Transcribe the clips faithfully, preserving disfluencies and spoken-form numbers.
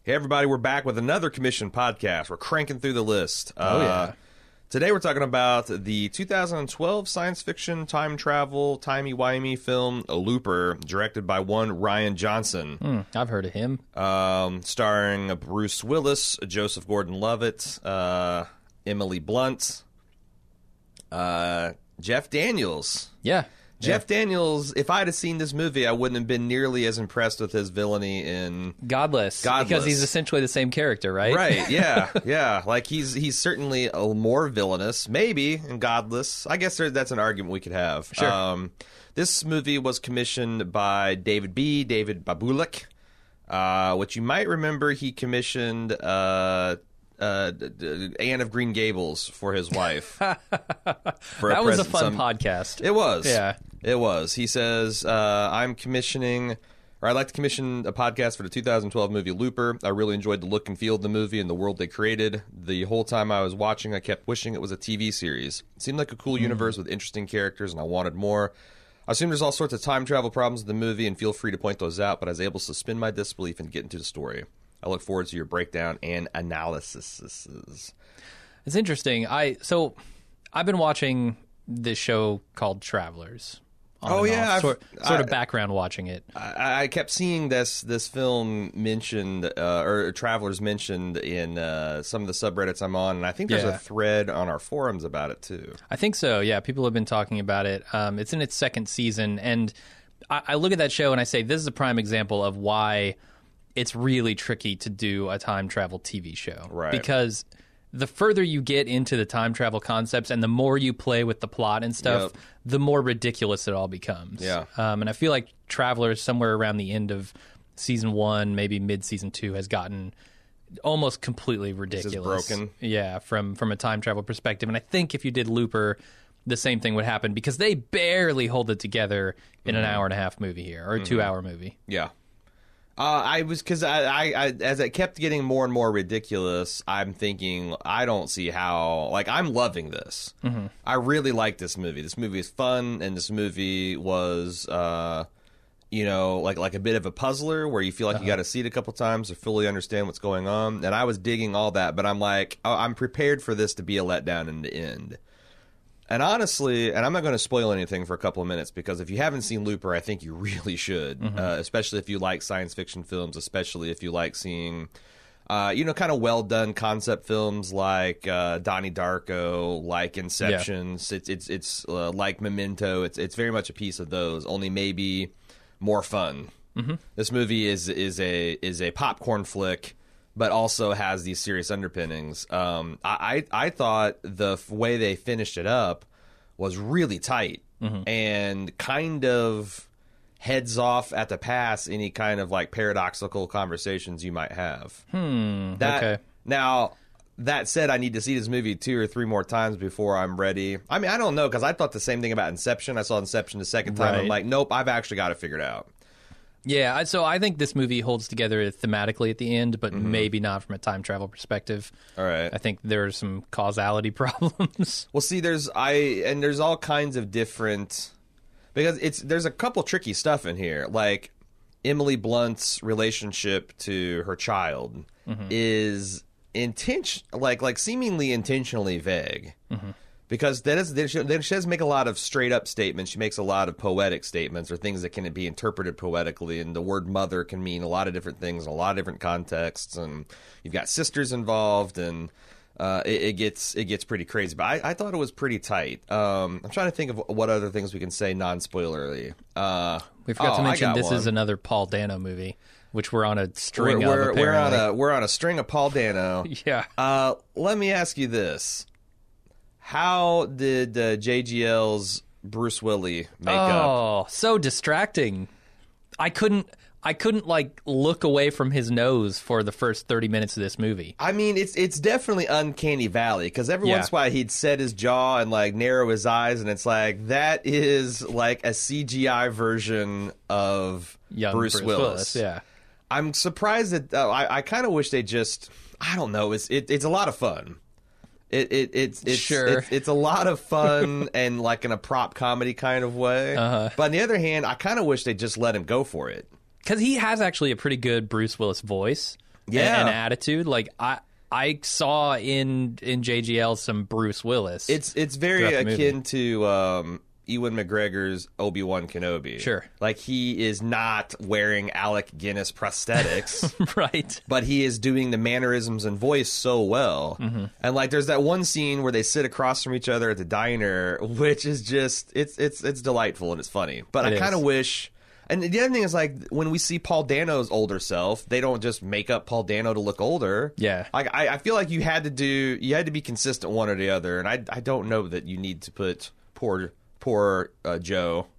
Hey, everybody, we're back with another commissioned podcast. We're cranking through the list. Oh, uh, yeah. Today we're talking about the two thousand twelve science fiction time travel, timey-wimey film Looper, directed by one Rian Johnson. Mm, I've heard of him. Um, starring Bruce Willis, Joseph Gordon-Levitt, uh, Emily Blunt, uh, Jeff Daniels. Yeah. Jeff yeah. Daniels, if I had seen this movie, I wouldn't have been nearly as impressed with his villainy in Godless. Godless. Because he's essentially the same character, right? Right, yeah, yeah. Like, he's he's certainly a more villainous, maybe, in Godless. I guess there, that's an argument we could have. Sure. Um, this movie was commissioned by David B., David Babulak, uh, which you might remember he commissioned uh, uh, d- d- Anne of Green Gables for his wife. for that was a present- fun some- podcast. It was. Yeah. It was. He says, uh, I'm commissioning, or I'd like to commission a podcast for the two thousand twelve movie Looper. I really enjoyed the look and feel of the movie and the world they created. The whole time I was watching, I kept wishing it was a T V series. It seemed like a cool mm. universe with interesting characters, and I wanted more. I assume there's all sorts of time travel problems in the movie, and feel free to point those out, but I was able to suspend my disbelief and get into the story. I look forward to your breakdown and analysis. It's interesting. I So, I've been watching this show called Travelers. On Oh, and yeah, off, I've- sort, sort of I- background watching it. I, I kept seeing this this film mentioned, uh, or Travelers mentioned in uh, some of the subreddits I'm on, and I think there's Yeah. a thread on our forums about it too. I think so, yeah. People have been talking about it. Um, it's in its second season, and I, I look at that show and I say, this is a prime example of why it's really tricky to do a time travel T V show. Right. Because the further you get into the time travel concepts and the more you play with the plot and stuff, Yep. the more ridiculous it all becomes. Yeah. Um, and I feel like Travelers, somewhere around the end of season one, maybe mid-season two, has gotten almost completely ridiculous. broken. Yeah, from, from a time travel perspective. And I think if you did Looper, the same thing would happen because they barely hold it together in Mm-hmm. an hour and a half movie here, or a two-hour movie. Yeah. Uh, I was because I, I, I as it kept getting more and more ridiculous, I'm thinking I don't see how. Like, I'm loving this. Mm-hmm. I really like this movie. This movie is fun, and this movie was, uh, you know, like like a bit of a puzzler where you feel like Uh-huh. you got to see it a couple times to fully understand what's going on. And I was digging all that, but I'm like, oh, I'm prepared for this to be a letdown in the end. And honestly, and I'm not going to spoil anything for a couple of minutes because if you haven't seen Looper, I think you really should, Mm-hmm. uh, especially if you like science fiction films, especially if you like seeing, uh, you know, kind of well-done concept films like uh, Donnie Darko, like Inception. It's it's it's uh, like Memento. It's it's very much a piece of those, only maybe more fun. Mm-hmm. This movie is is a is a popcorn flick, but also has these serious underpinnings. Um, I, I I thought the f- way they finished it up was really tight Mm-hmm. and kind of heads off at the pass any kind of like paradoxical conversations you might have. Hmm, That, okay. Now, that said, I need to see this movie two or three more times before I'm ready. I mean, I don't know because I thought the same thing about Inception. I saw Inception the second time. I'm Right. like, nope, I've actually got it figured out. Yeah, I- so I think this movie holds together thematically at the end, but maybe not from a time travel perspective. All right. I think there are some causality problems. Well, see, there's I and there's all kinds of different because it's there's a couple tricky stuff in here. Like Emily Blunt's relationship to her child is intention like like seemingly intentionally vague. Because that is, then she, then she doesn't make a lot of straight up statements. She makes a lot of poetic statements or things that can be interpreted poetically. And the word mother can mean a lot of different things in a lot of different contexts. And you've got sisters involved, and uh, it, it gets it gets pretty crazy. But I, I thought it was pretty tight. Um, I'm trying to think of what other things we can say non spoilerly. Uh, We forgot oh, to I mention got this one. is another Paul Dano movie, which we're on a string we're, of. we're, we're on apparently. a we're on a string of Paul Dano. Yeah. Uh, let me ask you this. How did uh, J G L's Bruce Willis make up? Oh, so distracting. I couldn't. I couldn't like look away from his nose for the first thirty minutes of this movie. I mean, it's it's definitely uncanny valley because every Yeah. once in a while he'd set his jaw and like narrow his eyes, and it's like that is like a C G I version of Young Bruce, Bruce Willis. Willis, yeah. I'm surprised that uh, I I kind of wish they just I don't know. It's it, it's a lot of fun. It it it's it's Sure. it's, it's a lot of fun and like in a prop comedy kind of way. Uh-huh. But on the other hand, I kind of wish they just let him go for it. Because he has actually a pretty good Bruce Willis voice. Yeah. and, and attitude. Like I I saw in in J G L some Bruce Willis. It's it's very throughout the akin to um, Ewan McGregor's Obi-Wan Kenobi. Sure. Like, he is not wearing Alec Guinness prosthetics. right. But he is doing the mannerisms and voice so well. Mm-hmm. And, like, there's that one scene where they sit across from each other at the diner, which is just, it's it's it's delightful and it's funny. But It I kind of is. wish... And the other thing is, like, when we see Paul Dano's older self, they don't just make up Paul Dano to look older. Yeah. Like, I, I feel like you had to do, you had to be consistent one or the other. And I, I don't know that you need to put poor, poor uh, Joe,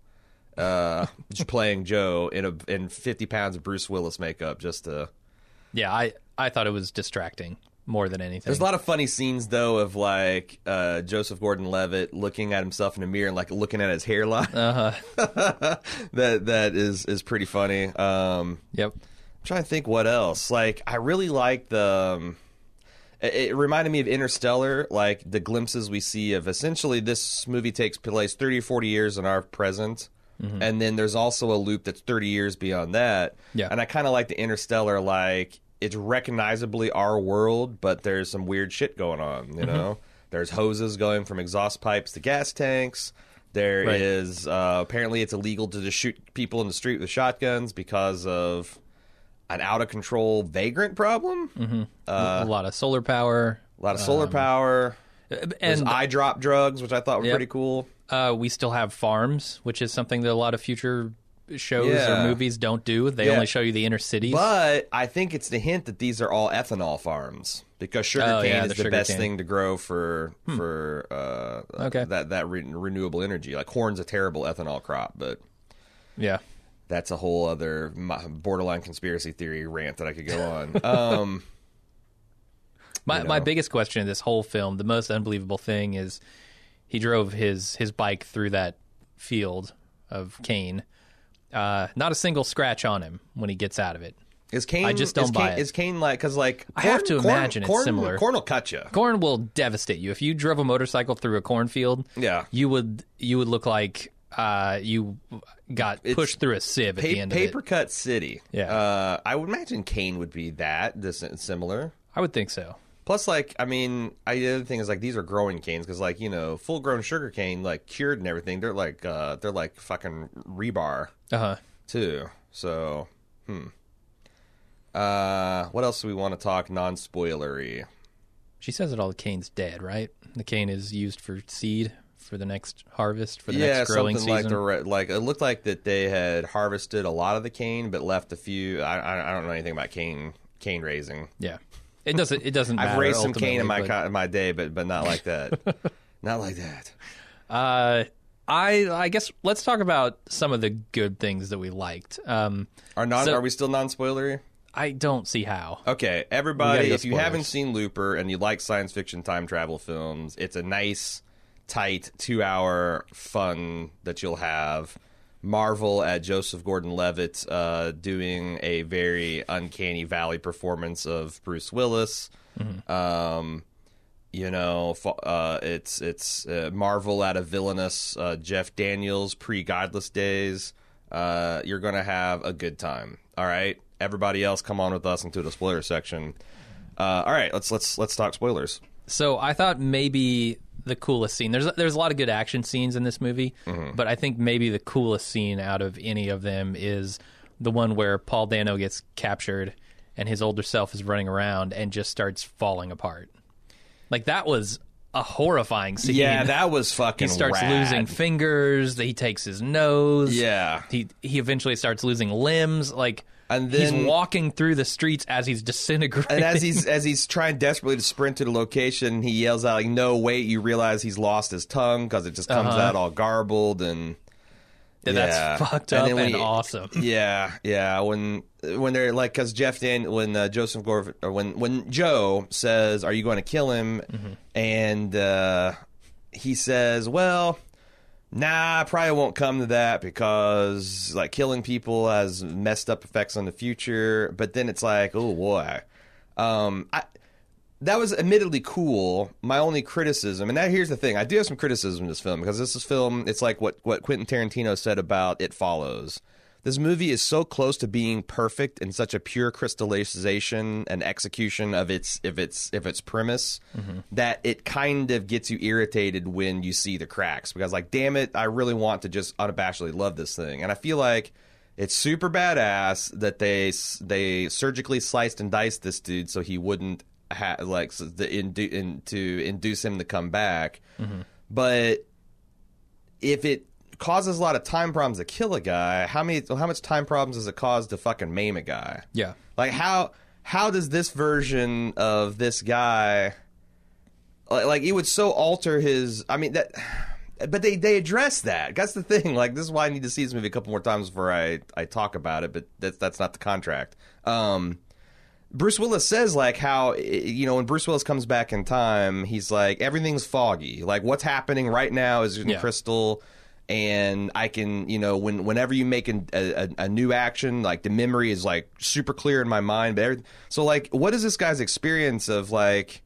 uh, just playing Joe in a in fifty pounds of Bruce Willis makeup just to. Yeah, I I thought it was distracting more than anything. There's a lot of funny scenes though of like uh, Joseph Gordon-Levitt looking at himself in the mirror and like looking at his hairline. Uh-huh. that that is is pretty funny. Um, Yep. I'm trying to think what else. Like, I really like the. Um, it, it reminded me of Interstellar, like the glimpses we see of essentially this movie takes place thirty or forty years in our present. Mm-hmm. And then there's also a loop that's thirty years beyond that. Yeah. And I kind of like the Interstellar, like, it's recognizably our world, but there's some weird shit going on, you know? Mm-hmm. There's hoses going from exhaust pipes to gas tanks. There Right. is, uh, apparently it's illegal to just shoot people in the street with shotguns because of an out-of-control vagrant problem. Mm-hmm. Uh, a lot of solar power. a lot of solar um, power. There's And eye drop drugs, which I thought were Yep. pretty cool. uh, we still have farms, which is something that a lot of future shows Yeah. or movies don't do. They Yeah. only show you the inner cities. But I think it's the hint that these are all ethanol farms because sugarcane Oh, yeah, is the the, best sugarcane. thing to grow for for uh, Okay. that that re- renewable energy. Like, corn's a terrible ethanol crop, but yeah. that's a whole other mo- borderline conspiracy theory rant that I could go on. Um, My you my know. biggest question in this whole film, the most unbelievable thing is he drove his his bike through that field of cane. Uh, not a single scratch on him when he gets out of it. is Kane? I just don't is buy Kane, it. Is Kane like? Because like I have to imagine it's corn, similar. Corn will cut you. Corn will devastate you. If you drove a motorcycle through a cornfield, Yeah. you would you would look like uh, you got It's pushed through a sieve at Pa- the end of paper it. cut city. Yeah. Uh, I would imagine Kane would be that this similar. I would think so. Plus, like, I mean, I, the other thing is, like, these are growing canes because, like, you know, full grown sugar cane, like, cured and everything, they're like, uh, they're like fucking rebar Uh huh. too. So, hmm. Uh, what else do we want to talk non-spoilery? She says that all the cane's dead, right? The cane is used for seed for the next harvest for the Yeah, next growing something like season. the re- like it looked like that they had harvested a lot of the cane, but left a few. I I, I don't know anything about cane cane raising. Yeah, it doesn't. It doesn't. I've matter raised some cane in my ultimately, co- in my day, but but not like that. Not like that. but, Uh, I I guess let's talk about some of the good things that we liked. Um, Are non So- are we still non-spoilery? I don't see how. Okay, We everybody, gotta go if you spoilers. haven't seen Looper and you like science fiction time travel films, it's a nice, tight, two-hour fun that you'll have. Marvel at Joseph Gordon-Levitt uh, doing a very uncanny valley performance of Bruce Willis. Mm-hmm. Um, you know, fa- uh, it's it's uh, Marvel at a villainous uh, Jeff Daniels pre-Godless days. Uh, you're gonna have a good time. All right, everybody else, come on with us into the spoiler section. Uh, all right, let's let's let's talk spoilers. So I thought maybe the coolest scene. There's there's a lot of good action scenes in this movie, Mm-hmm. but I think maybe the coolest scene out of any of them is the one where Paul Dano gets captured and his older self is running around and just starts falling apart. Like, that was a horrifying scene. Yeah, that was fucking. he starts rad. losing fingers. He takes his nose. Yeah, He he eventually starts losing limbs. Like, And then- he's walking through the streets as he's disintegrating. and as he's as he's trying desperately to sprint to the location, he yells out like, "No, wait!" You realize he's lost his tongue because it just comes Uh-huh. out all garbled and. That's Yeah. fucked And up then and, when he- awesome. Yeah, yeah. When when they're like, because Jeff Dan, when uh, Joseph Gore, or when when Joe says, "Are you going to kill him?" Mm-hmm. and uh, he says, "Well, nah, I probably won't come to that because like killing people has messed up effects on the future." But then it's like, oh boy, um, I. That was admittedly cool. My only criticism, and that here's the thing, I do have some criticism of this film because this is film. It's like what what Quentin Tarantino said about It Follows. this movie is so close to being perfect in such a pure crystallization and execution of its of its of its premise mm-hmm. that it kind of gets you irritated when you see the cracks, because like, damn it, I really want to just unabashedly love this thing. And I feel like it's super badass that they they surgically sliced and diced this dude so he wouldn't ha- like so the, in, in, to induce him to come back. Mm-hmm. But if it causes a lot of time problems to kill a guy, how many how much time problems does it cause to fucking maim a guy? Yeah. Like how how does this version of this guy like, like it would so alter his I mean that but they they address that. That's the thing. Like this is why I need to see this movie a couple more times before I, I talk about it, but that's that's not the contract. Um Bruce Willis says, like, how, you know, when Bruce Willis comes back in time, he's like, everything's foggy. Like, what's happening right now is in yeah. crystal, and I can, you know, when whenever you make a, a, a new action, like, the memory is, like, super clear in my mind. But so, like, what is this guy's experience of, like,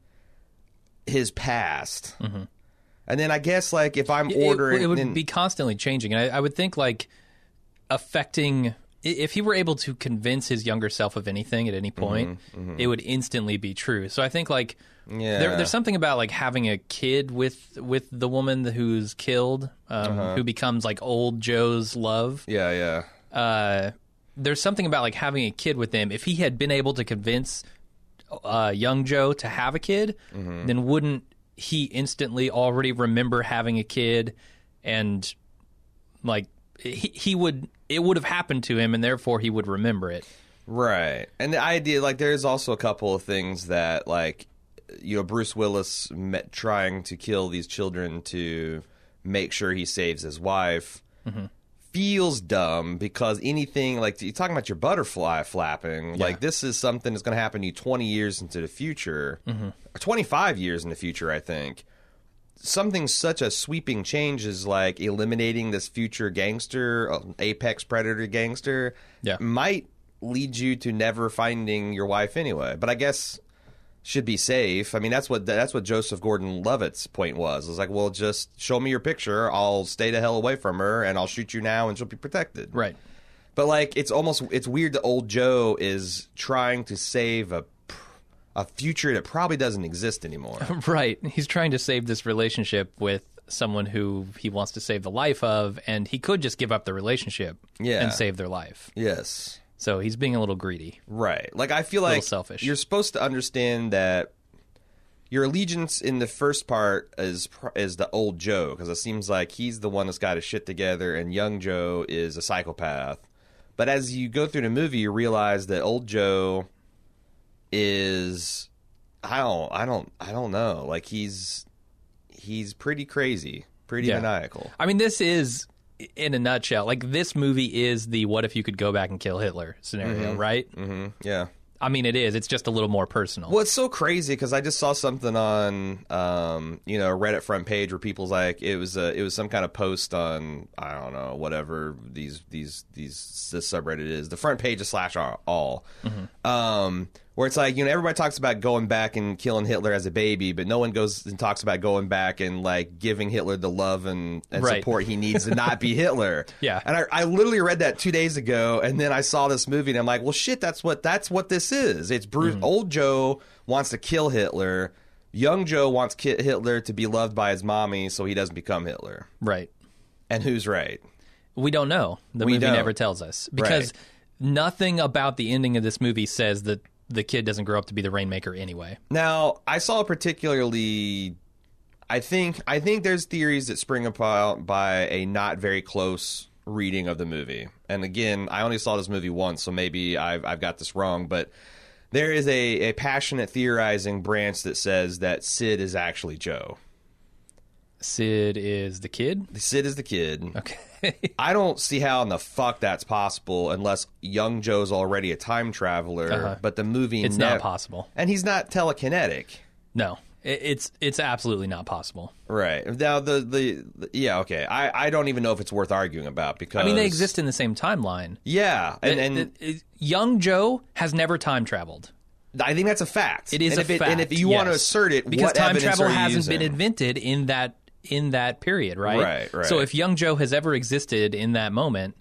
his past? Mm-hmm. And then I guess, like, if I'm ordering... It, it would then, be constantly changing. And I, I would think, like, affecting... If he were able to convince his younger self of anything at any point, mm-hmm, mm-hmm. it would instantly be true. So I think, like, yeah. there, there's something about, like, having a kid with with the woman who's killed, um, uh-huh. who becomes, like, old Joe's love. Yeah, yeah. Uh, there's something about, like, having a kid with him. If he had been able to convince uh, young Joe to have a kid, mm-hmm. then wouldn't he instantly already remember having a kid and, like, he, he would... it would have happened to him, and therefore he would remember it. Right. And the idea, like, there's also a couple of things that, like, you know, Bruce Willis met trying to kill these children to make sure he saves his wife mm-hmm. feels dumb, because anything, like, you're talking about your butterfly flapping, yeah. like, this is something that's going to happen to you twenty years into the future, mm-hmm. or twenty-five years in the future, I think. Something such a sweeping change as, like, eliminating this future gangster, apex predator gangster, yeah. might lead you to never finding your wife anyway. But I guess should be safe. I mean, that's what that's what Joseph Gordon-Levitt's point was. It was like, well, just show me your picture. I'll stay the hell away from her, and I'll shoot you now, and she'll be protected. Right. But, like, it's almost it's weird that old Joe is trying to save a a future that probably doesn't exist anymore. Right. He's trying to save this relationship with someone who he wants to save the life of, and he could just give up the relationship yeah. and save their life. Yes. So he's being a little greedy. Right. Like, I feel like a little selfish. You're supposed to understand that your allegiance in the first part is is the old Joe, because it seems like he's the one that's got his shit together, and young Joe is a psychopath. But as you go through the movie, you realize that old Joe is I don't I don't I don't know. Like, he's he's pretty crazy, pretty yeah. maniacal. I mean, this is, in a nutshell, like, this movie is the what if you could go back and kill Hitler scenario, mm-hmm. right? Mm-hmm. Yeah. I mean, it is. It's just a little more personal. Well, it's so crazy because I just saw something on, um, you know, Reddit front page where people's like, it was a, it was some kind of post on, I don't know, whatever these these these this subreddit is, the front page of slash all, mm-hmm. um, where it's like, you know, everybody talks about going back and killing Hitler as a baby, but no one goes and talks about going back and, like, giving Hitler the love and, and right. support he needs to not be Hitler. Yeah. And I, I literally read that two days ago, and then I saw this movie, and I'm like, well, shit, that's what that's what this is. It's Bruce. Mm-hmm. Old Joe wants to kill Hitler. Young Joe wants ki- Hitler to be loved by his mommy so he doesn't become Hitler. Right. And who's right? We don't know. The we movie don't. never tells us. Because right. nothing about the ending of this movie says that the kid doesn't grow up to be the Rainmaker anyway. Now, I saw particularly, I think I think there's theories that spring about by a not very close reading of the movie. And again, I only saw this movie once, so maybe I've, I've got this wrong, but there is a, a passionate theorizing branch that says that Sid is actually Joe. Sid is the kid? Sid is the kid. Okay. I don't see how in the fuck that's possible unless young Joe's already a time traveler, uh-huh. but the movie... It's ne- not possible. And he's not telekinetic. No. It, it's it's absolutely not possible. Right. Now, the... the, the yeah, okay. I, I don't even know if it's worth arguing about, because... I mean, they exist in the same timeline. Yeah. And, it, and it, it, young Joe has never time traveled. I think that's a fact. It is and a if it, fact, And if you yes. want to assert it, because what time evidence travel are you hasn't using? been invented in that in that period, right? Right, right. So if young Joe has ever existed in that moment,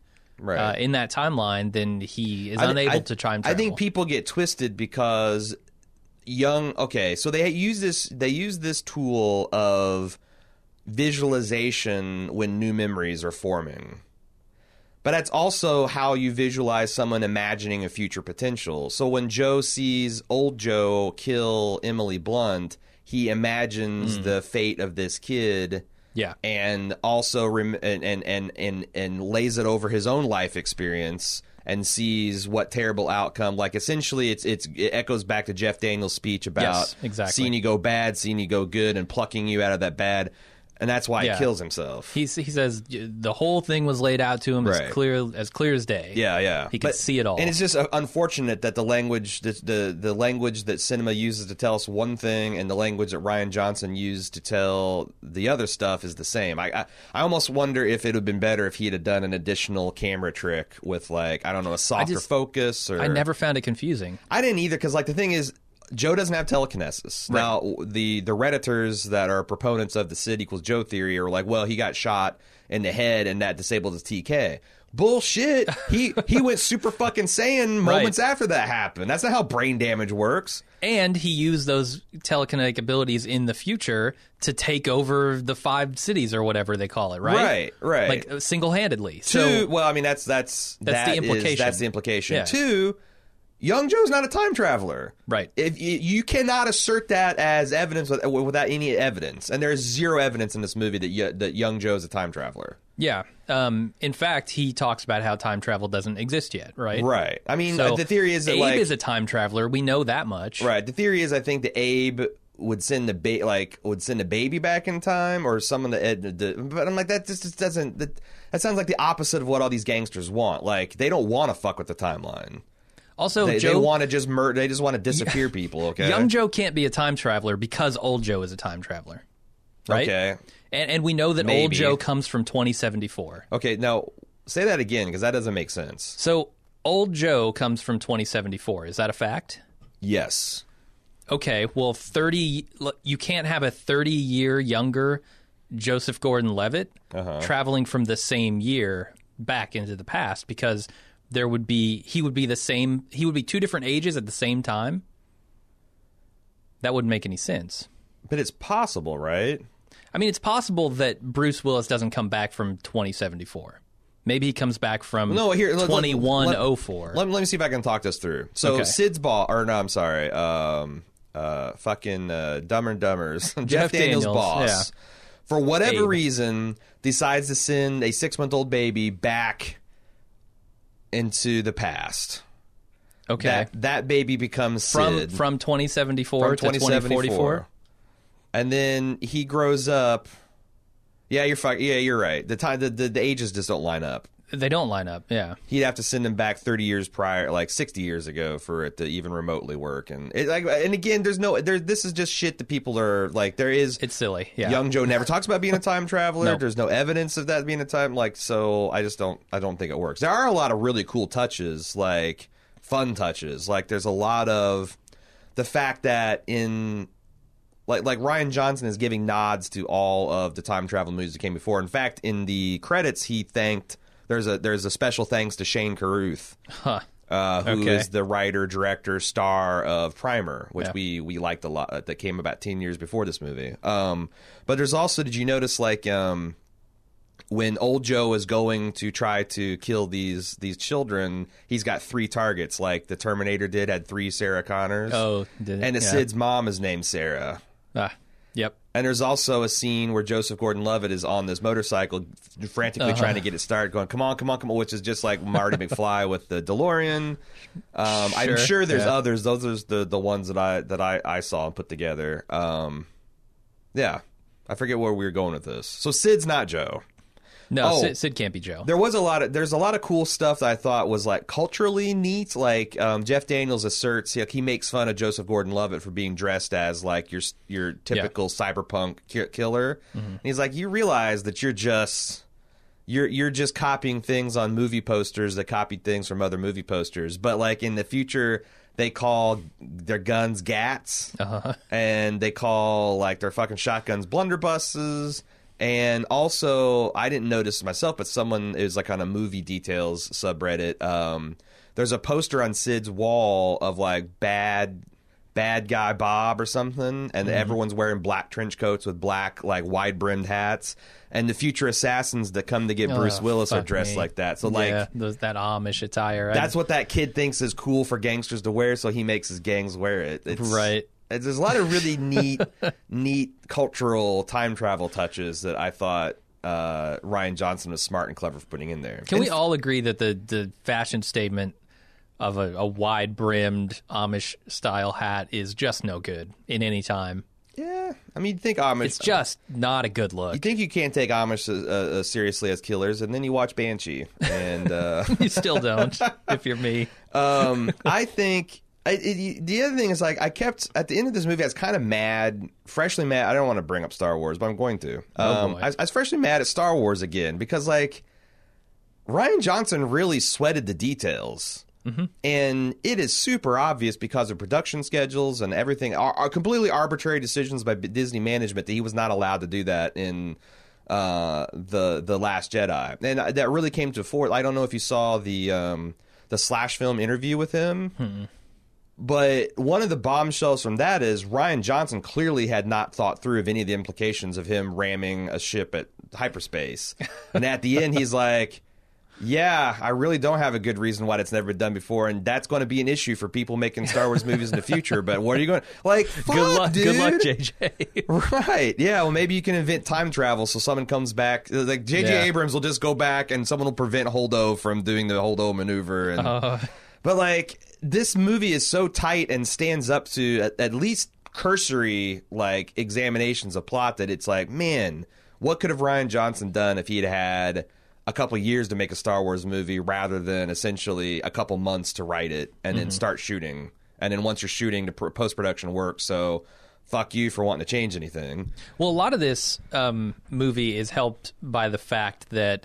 Right. uh, in that timeline, then he is I- unable I- to time travel. I think people get twisted because young. Okay, so they use this. They use this tool of visualization when new memories are forming. But that's also how you visualize someone imagining a future potential. So when Joe sees old Joe kill Emily Blunt, he imagines Mm. the fate of this kid. Yeah. And also rem- and, and, and, and, and lays it over his own life experience and sees what terrible outcome. Like, essentially, it's it's it echoes back to Jeff Daniels' speech about Yes, exactly. seeing you go bad, seeing you go good, and plucking you out of that bad. And that's why Yeah. he kills himself. He he says the whole thing was laid out to him Right. as clear as clear as day. Yeah, yeah. He could see it all. And it's just uh, unfortunate that the language the, the the language that cinema uses to tell us one thing and the language that Ryan Johnson used to tell the other stuff is the same. I I, I almost wonder if it would have been better if he'd have done an additional camera trick with, like, I don't know, a softer just- focus. Or I never found it confusing. I didn't either, because, like, the thing is, Joe doesn't have telekinesis. Right. Now, the the Redditors that are proponents of the Sid equals Joe theory are like, well, he got shot in the head and that disabled his T K. Bullshit. He he went super fucking Saiyan moments Right. after that happened. That's not how brain damage works. And he used those telekinetic abilities in the future to take over the five cities or whatever they call it, right? Right, right. Like single handedly. Two, So well, I mean, that's that's That's the that is- implication. that's the implication. Yeah. Two, young Joe's not a time traveler. Right. If you, you cannot assert that as evidence with, without any evidence, and there's zero evidence in this movie that y- that young Joe's a time traveler. yeah. Um, in fact, he talks about how time travel doesn't exist yet, right? Right. I mean, So uh, the theory is that Abe like is a time traveler. We know that much. right. The theory is I think that Abe would send the ba- like would send a baby back in time or someone that the, the, but I'm like that just, just doesn't that, that sounds like the opposite of what all these gangsters want. Like, they don't want to fuck with the timeline. Also, They, Joe, they want to just murder. They just want to disappear people. Okay. young Joe can't be a time traveler because old Joe is a time traveler, right? Okay. And and we know that old Maybe. Joe comes from twenty seventy-four. Okay. Now say that again, because that doesn't make sense. So old Joe comes from twenty seventy-four. Is that a fact? Yes. Okay, well, thirty. You can't have a thirty-year younger Joseph Gordon-Levitt Uh-huh. traveling from the same year back into the past because there would be he would be the same. He would be two different ages at the same time. That wouldn't make any sense. But it's possible, right? I mean, it's possible that Bruce Willis doesn't come back from twenty seventy-four. Maybe he comes back from No, here, let- let- twenty-one oh four. Let, let me see if I can talk this through. So Okay. Sid's ball, or no, I'm sorry, um, uh, fucking uh, Dumber and Dumbers, Jeff, Jeff Daniels' Daniels, boss, yeah. for whatever Abe. reason, decides to send a six month old baby back into the past. Okay, That that baby becomes from Sid from twenty seventy-four from to twenty forty-four. and then he grows up. Yeah, you're fuck. Yeah, you're right. The time, the, the the ages just don't line up. They don't line up. Yeah. He'd have to send him back thirty years prior, like sixty years ago, for it to even remotely work. And it, like, and again, there's no, there. This is just shit that people are like. There is It's silly. Yeah. young Joe never talks about being a time traveler. No. There's no evidence of that being a time. Like, so I just don't. I don't think it works. There are a lot of really cool touches, like fun touches. Like, there's a lot of the fact that in. Like like Ryan Johnson is giving nods to all of the time travel movies that came before. In fact, in the credits, he thanked. There's a there's a special thanks to Shane Carruth, Huh. uh, who Okay. is the writer, director, star of Primer, which Yeah. we we liked a lot. uh, That came about ten years before this movie. Um, but there's also, did you notice, like, um, when old Joe is going to try to kill these these children, he's got three targets, like the Terminator did, had three Sarah Connors. Oh, did it? and the Yeah. Sid's mom is named Sarah. Ah, yep. And there's also a scene where Joseph Gordon-Levitt is on this motorcycle, frantically Uh-huh. trying to get it started, going, "Come on, come on, come on," which is just like Marty McFly with the DeLorean. Um, I'm Sure, sure there's yeah. others. Those are the the ones that I that I, I saw and put together. Um, yeah, I forget where we were going with this. So Sid's not Joe. No, Oh. Sid, Sid can't be Joe. There was a lot of there's a lot of cool stuff that I thought was like culturally neat. Like um, Jeff Daniels asserts, like, he makes fun of Joseph Gordon-Levitt for being dressed as like your your typical cyberpunk ki- killer. And he's like, you realize that you're just you're you're just copying things on movie posters that copied things from other movie posters. But like in the future, they call their guns Gats, Uh-huh. and they call like their fucking shotguns blunderbusses. And also, I didn't notice myself, but someone is like on a movie details subreddit. Um, there's a poster on Sid's wall of like bad. Bad Guy Bob or something, and mm-hmm. everyone's wearing black trench coats with black, like, wide-brimmed hats, and the future assassins that come to get oh, Bruce Willis are dressed me. like that. So, like, yeah, those, that Amish attire. That's I, what that kid thinks is cool for gangsters to wear, so he makes his gangs wear it. It's, right. It's, there's a lot of really neat, neat cultural time travel touches that I thought uh, Rian Johnson was smart and clever for putting in there. Can and we all agree that the, the fashion statement of a, a wide-brimmed Amish-style hat is just no good in any time? Yeah. I mean, you think Amish... It's just not a good look. You think you can't take Amish uh, uh, seriously as killers, and then you watch Banshee. And uh... You still don't, if you're me. Um, I think... I, it, the other thing is, like, I kept... At the end of this movie, I was kind of mad, freshly mad. I don't want to bring up Star Wars, but I'm going to. Um, oh I, I was freshly mad at Star Wars again, because, like, Rian Johnson really sweated the details. Mm-hmm. And it is super obvious because of production schedules and everything, are, are completely arbitrary decisions by Disney management that he was not allowed to do that in uh, the the Last Jedi, and that really came to fore. I don't know if you saw the um, the slash film interview with him, hmm. but one of the bombshells from that is Rian Johnson clearly had not thought through of any of the implications of him ramming a ship at hyperspace, and at the end he's like, yeah, I really don't have a good reason why that's never been done before, and that's going to be an issue for people making Star Wars movies in the future. But what are you going to... Like, fuck, good luck, dude. Good luck, J J. Right. Yeah, well, maybe you can invent time travel so someone comes back... Like, J J yeah. Abrams will just go back and someone will prevent Holdo from doing the Holdo maneuver. And, uh. But, like, this movie is so tight and stands up to at, at least cursory, like, examinations of plot that it's like, man, what could have Rian Johnson done if he'd had... a couple years to make a Star Wars movie rather than essentially a couple months to write it and then mm-hmm. start shooting. And then once you're shooting, the post-production work. So fuck you for wanting to change anything. Well, a lot of this um, movie is helped by the fact that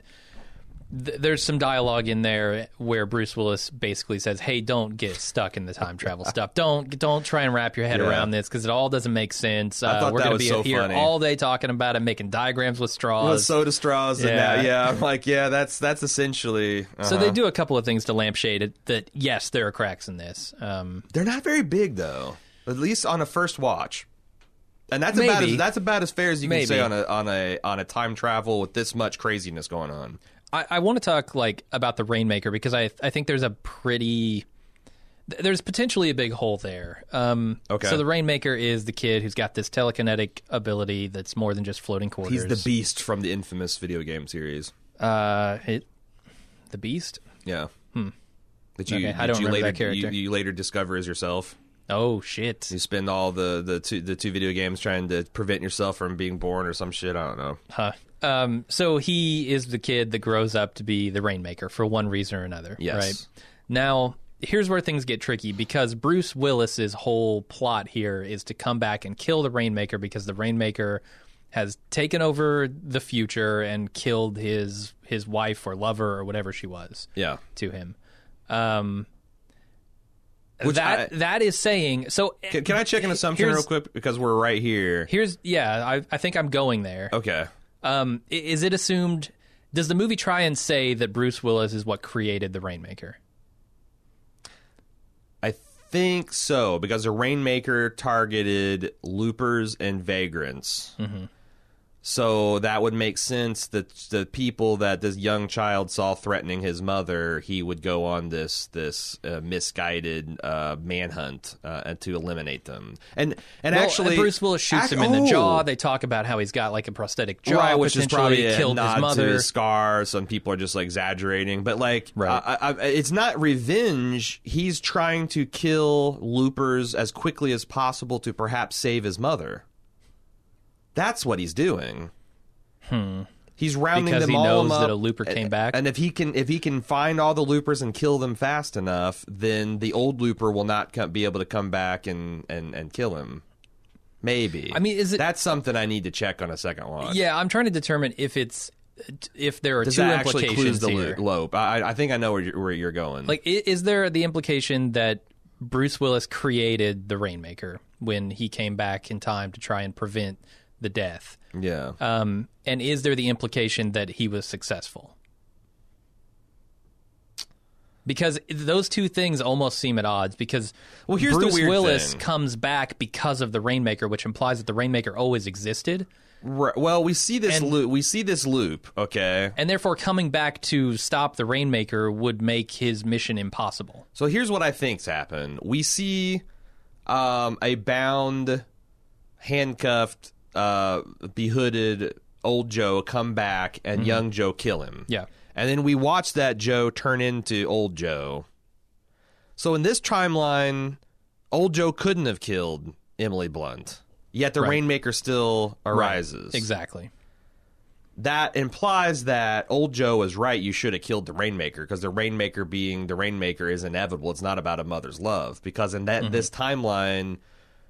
th- there's some dialogue in there where Bruce Willis basically says, hey, don't get stuck in the time travel stuff. Don't don't try and wrap your head yeah. around this because it all doesn't make sense. I uh, thought we're that gonna was be so here funny. all day talking about it, making diagrams with straws. With soda straws. Yeah. And that, yeah, I'm like, yeah, that's that's essentially... Uh-huh. So they do a couple of things to lampshade it that, yes, there are cracks in this. Um, They're not very big, though, at least on a first watch. And that's Maybe. about as that's about as fair as you Maybe. can say on a on a on a time travel with this much craziness going on. I, I want to talk like about the Rainmaker because I I think there's a pretty there's potentially a big hole there. Um, okay. So the Rainmaker is the kid who's got this telekinetic ability that's more than just floating quarters. He's the Beast from the infamous video game series. Uh, it, the Beast. Yeah. Hmm. That you, okay, that I don't you remember later that character. You, you later discover as yourself. Oh shit! You spend all the the two the two video games trying to prevent yourself from being born or some shit. I don't know. Huh. Um. So he is the kid that grows up to be the Rainmaker for one reason or another. Yes. Right. Now, here's where things get tricky because Bruce Willis's whole plot here is to come back and kill the Rainmaker because the Rainmaker has taken over the future and killed his his wife or lover or whatever she was. Yeah. To him. Um. Which that I, that is saying so. Can, can I check an assumption real quick because we're right here? Here's yeah. I I think I'm going there. Okay. Um. Is it assumed? Does the movie try and say that Bruce Willis is what created the Rainmaker? I think so because the Rainmaker targeted loopers and vagrants. Mm-hmm. So that would make sense that the people that this young child saw threatening his mother, he would go on this this uh, misguided uh, manhunt uh, to eliminate them. And and well, actually, Bruce Willis shoots act, him in oh, the jaw. They talk about how he's got like a prosthetic jaw, right, which is probably a killed nod his mother. to his scar. Some people are just like exaggerating, but like, right. uh, I, I, it's not revenge. He's trying to kill loopers as quickly as possible to perhaps save his mother. That's what he's doing. Hmm. He's rounding because them he all knows up, that a looper came back, and if he can, if he can find all the loopers and kill them fast enough, then the old looper will not come, be able to come back and, and, and kill him. Maybe. I mean, is it? That's something I need to check on a second watch. Yeah, I'm trying to determine if it's if there are Does two that actually implications clues the here. loop? I, I think I know where you're, where you're going. Like, is there the implication that Bruce Willis created the Rainmaker when he came back in time to try and prevent the death? Yeah. Um, and is there the implication that he was successful? Because those two things almost seem at odds. Because well, here's Bruce the weird Willis thing. comes back because of the Rainmaker, which implies that the Rainmaker always existed. Right. Well, we see this And- loop. We see this loop. Okay. And therefore, coming back to stop the Rainmaker would make his mission impossible. So here's what I think's happened. We see um, a bound, handcuffed, uh, behooded old Joe come back and young Joe kill him. Yeah. And then we watch that Joe turn into old Joe. So in this timeline, old Joe couldn't have killed Emily Blunt. Yet the Right. Rainmaker still arises. Exactly. That implies that old Joe was right. You should have killed the Rainmaker, because the Rainmaker being the Rainmaker is inevitable. It's not about a mother's love, because in that this timeline,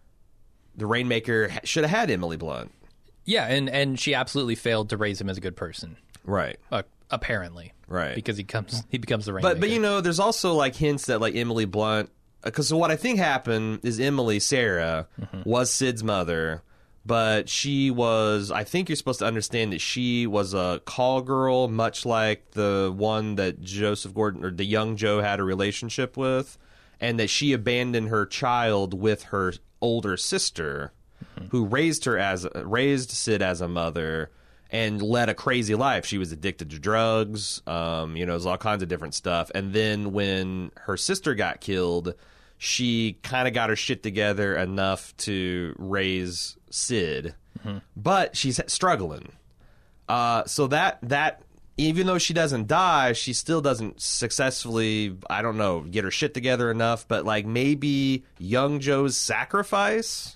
the Rainmaker ha- should have had Emily Blunt. Yeah, and, and she absolutely failed to raise him as a good person. Right. Uh, apparently. Right. Because he comes he becomes the Rainmaker. But but you know, there's also like hints that like Emily Blunt, because what I think happened is Emily Sarah was Sid's mother, but she was. I think you're supposed to understand that she was a call girl, much like the one that Joseph Gordon or the young Joe had a relationship with, and that she abandoned her child with her older sister, who raised her as raised Sid as a mother. And led a crazy life. She was addicted to drugs. Um, you know, there's all kinds of different stuff. And then when her sister got killed, she kind of got her shit together enough to raise Sid. Mm-hmm. But she's struggling. Uh, so that that even though she doesn't die, she still doesn't successfully, I don't know, get her shit together enough. But like maybe young Joe's sacrifice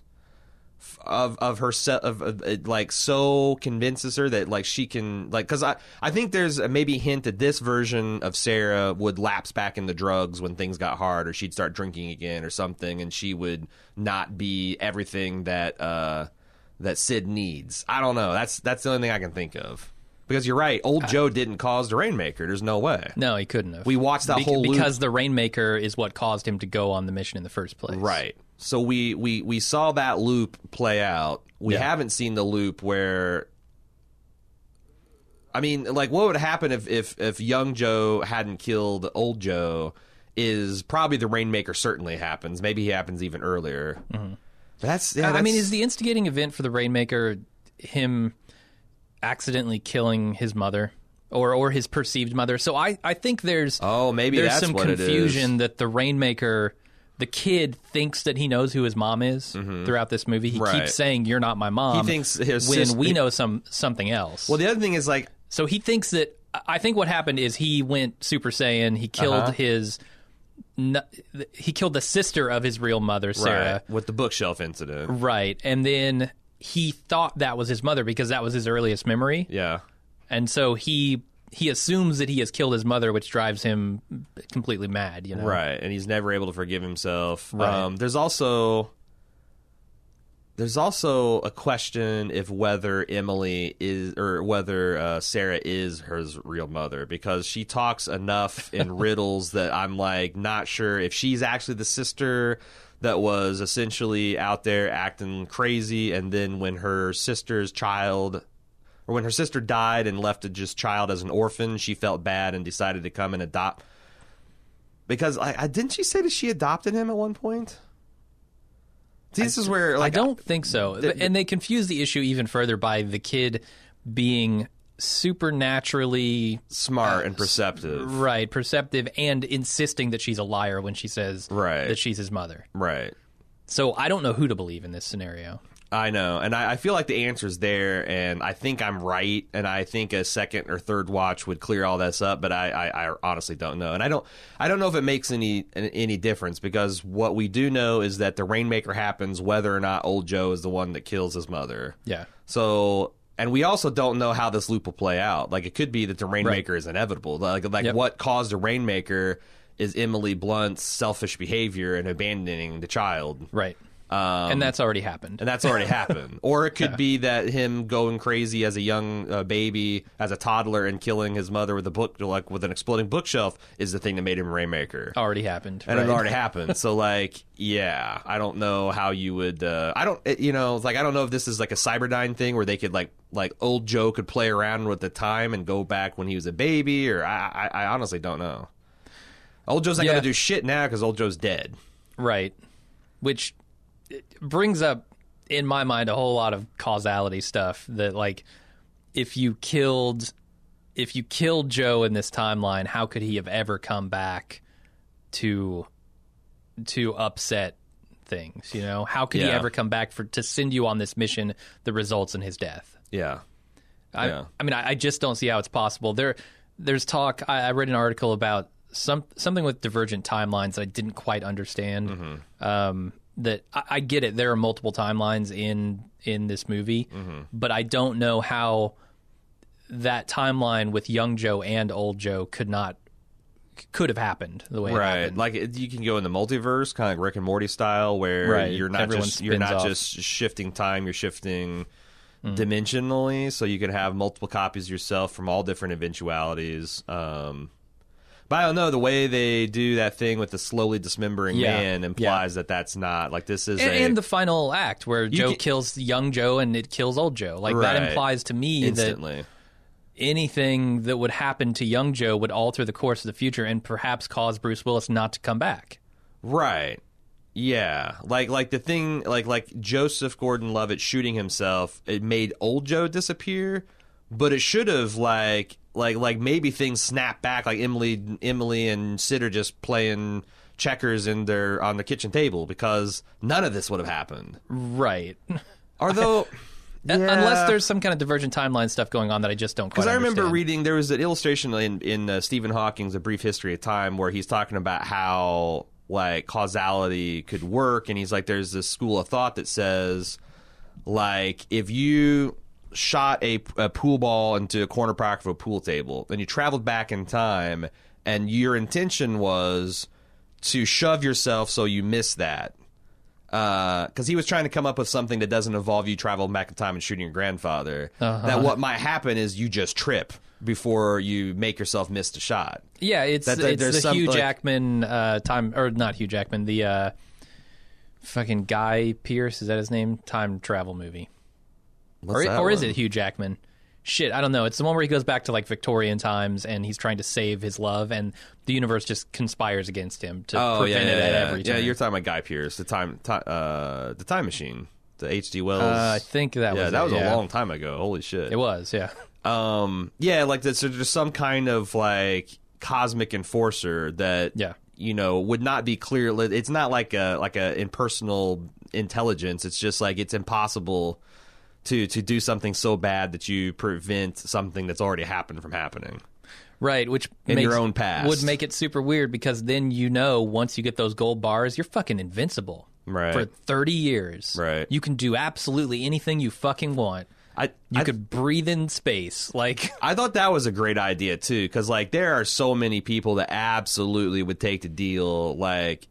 of of her set of, of it, like so convinces her that like she can like, because I I think there's a maybe hint that this version of Sarah would lapse back into drugs when things got hard, or she'd start drinking again or something, and she would not be everything that uh that Sid needs. I don't know. That's that's the only thing I can think of, because you're right. Old Joe didn't cause the Rainmaker. There's no way. No, he couldn't have. We watched that Be- whole loop. because the Rainmaker is what caused him to go on the mission in the first place. Right. So we, we, we saw that loop play out. We Yeah. haven't seen the loop where, I mean, like, what would happen if, if, if young Joe hadn't killed old Joe is probably the Rainmaker certainly happens. Maybe he happens even earlier. Mm-hmm. That's, yeah, I that's, mean, is the instigating event for the Rainmaker him accidentally killing his mother? Or, or his perceived mother. So I, I think there's Oh, maybe there's that's some what it is. confusion that the Rainmaker, the kid thinks that he knows who his mom is throughout this movie. He Right. keeps saying, "You're not my mom." He thinks his when sis- we know some something else. Well, the other thing is, like, So he thinks that. I think what happened is he went Super Saiyan. He killed Uh-huh. his. n- He killed the sister of his real mother, Sarah. right, with the bookshelf incident. Right, and then he thought that was his mother because that was his earliest memory, Yeah. and so he he assumes that he has killed his mother, which drives him completely mad. You know, Right, and he's never able to forgive himself. Right. Um, there's also there's also a question if whether Emily is or whether uh, Sarah is her real mother, because she talks enough in riddles that I'm like not sure if she's actually the sister that was essentially out there acting crazy, and then when her sister's child. Or when her sister died and left a just child as an orphan, she felt bad and decided to come and adopt. Because I, I didn't she say that she adopted him at one point? See, this is where like I don't think so. th- And they confuse the issue even further by the kid being supernaturally smart and perceptive. right, perceptive, and insisting that she's a liar when she says Right. that she's his mother. Right. So I don't know who to believe in this scenario. I know, and I, I feel like the answer's there, and I think I'm right, and I think a second or third watch would clear all this up, but I, I, I honestly don't know, and I don't I don't know if it makes any any difference, because what we do know is that the Rainmaker happens whether or not old Joe is the one that kills his mother. Yeah. So, and we also don't know how this loop will play out. Like, it could be that the Rainmaker is inevitable. Like, like Yep. what caused the Rainmaker is Emily Blunt's selfish behavior and abandoning the child. Right. Um, and that's already happened. And that's already happened. Or it could Yeah. be that him going crazy as a young uh, baby, as a toddler, and killing his mother with a book, like with an exploding bookshelf, is the thing that made him Rainmaker. Already happened. And right? it already happened. So, like, yeah, I don't know how you would. Uh, I don't, it, you know, like I don't know if this is like a Cyberdyne thing where they could like, like old Joe could play around with the time and go back when he was a baby, or I, I, I honestly don't know. Old Joe's not Yeah. gonna do shit now because old Joe's dead. Right. Which brings up, in my mind, a whole lot of causality stuff that, like, if you killed if you killed Joe in this timeline, how could he have ever come back to to upset things, you know? How could he Yeah. ever come back for to send you on this mission that results in his death? Yeah. I, Yeah. I mean, I, I just don't see how it's possible. There, there's talk. I, I read an article about some something with divergent timelines that I didn't quite understand. Mm-hmm. Um, that I, I get it. There are multiple timelines in in this movie, Mm-hmm. but I don't know how that timeline with young Joe and old Joe could not could have happened the way it Right, happened. like it- you can go in the multiverse, kind of like Rick and Morty style, where Right. you're not Everyone just you're spins not off. just shifting time, you're shifting Mm. dimensionally, so you can have multiple copies of yourself from all different eventualities. Um, but I don't know, the way they do that thing with the slowly dismembering Yeah. man implies that that's not like this is And, a and the final act where Joe can- kills young Joe and it kills old Joe. Like that Right. implies to me that instantly. anything that would happen to young Joe would alter the course of the future and perhaps cause Bruce Willis not to come back. Right. Yeah. Like like the thing like like Joseph Gordon-Levitt shooting himself, it made old Joe disappear, but it should have like like like maybe things snap back, like Emily Emily and Sid are just playing checkers in their on the kitchen table, because none of this would have happened. Right. Although Unless there's some kind of divergent timeline stuff going on that I just don't quite Because I remember understand. reading, there was an illustration in, in uh, Stephen Hawking's A Brief History of Time where he's talking about how, like, causality could work. And he's like, there's this school of thought that says, like, if you shot a, a pool ball into a corner pocket of a pool table, then you traveled back in time, and your intention was to shove yourself so you miss that. Because uh, he was trying to come up with something that doesn't involve you traveling back in time and shooting your grandfather. Uh-huh. That what might happen is you just trip before you make yourself miss the shot. Yeah, it's That- that it's there's the some, Hugh like- Jackman uh, time or not Hugh Jackman, the uh, fucking Guy Pearce, is that his name? Time travel movie. What's Or, that or is one? it Hugh Jackman? Shit, I don't know. It's the one where he goes back to like Victorian times and he's trying to save his love, and the universe just conspires against him to Oh prevent yeah, it yeah, at yeah. every yeah. turn. You're talking about Guy Pearce, the time, ti uh, the time machine, the H G Wells. Uh, I think that yeah, was that it, was yeah. a long time ago. Holy shit! It was, yeah. Um, yeah, like there's, there's some kind of like cosmic enforcer that Yeah. you know would not be clear. It's not like a like a impersonal intelligence. It's just like it's impossible to to do something so bad that you prevent something that's already happened from happening. Right, which In makes, your own past. would make it super weird because then you know once you get those gold bars, you're fucking invincible. Right. For thirty years. Right. You can do absolutely anything you fucking want. I You I, could breathe in space. Like, I thought that was a great idea too, because like there are so many people that absolutely would take the deal. Like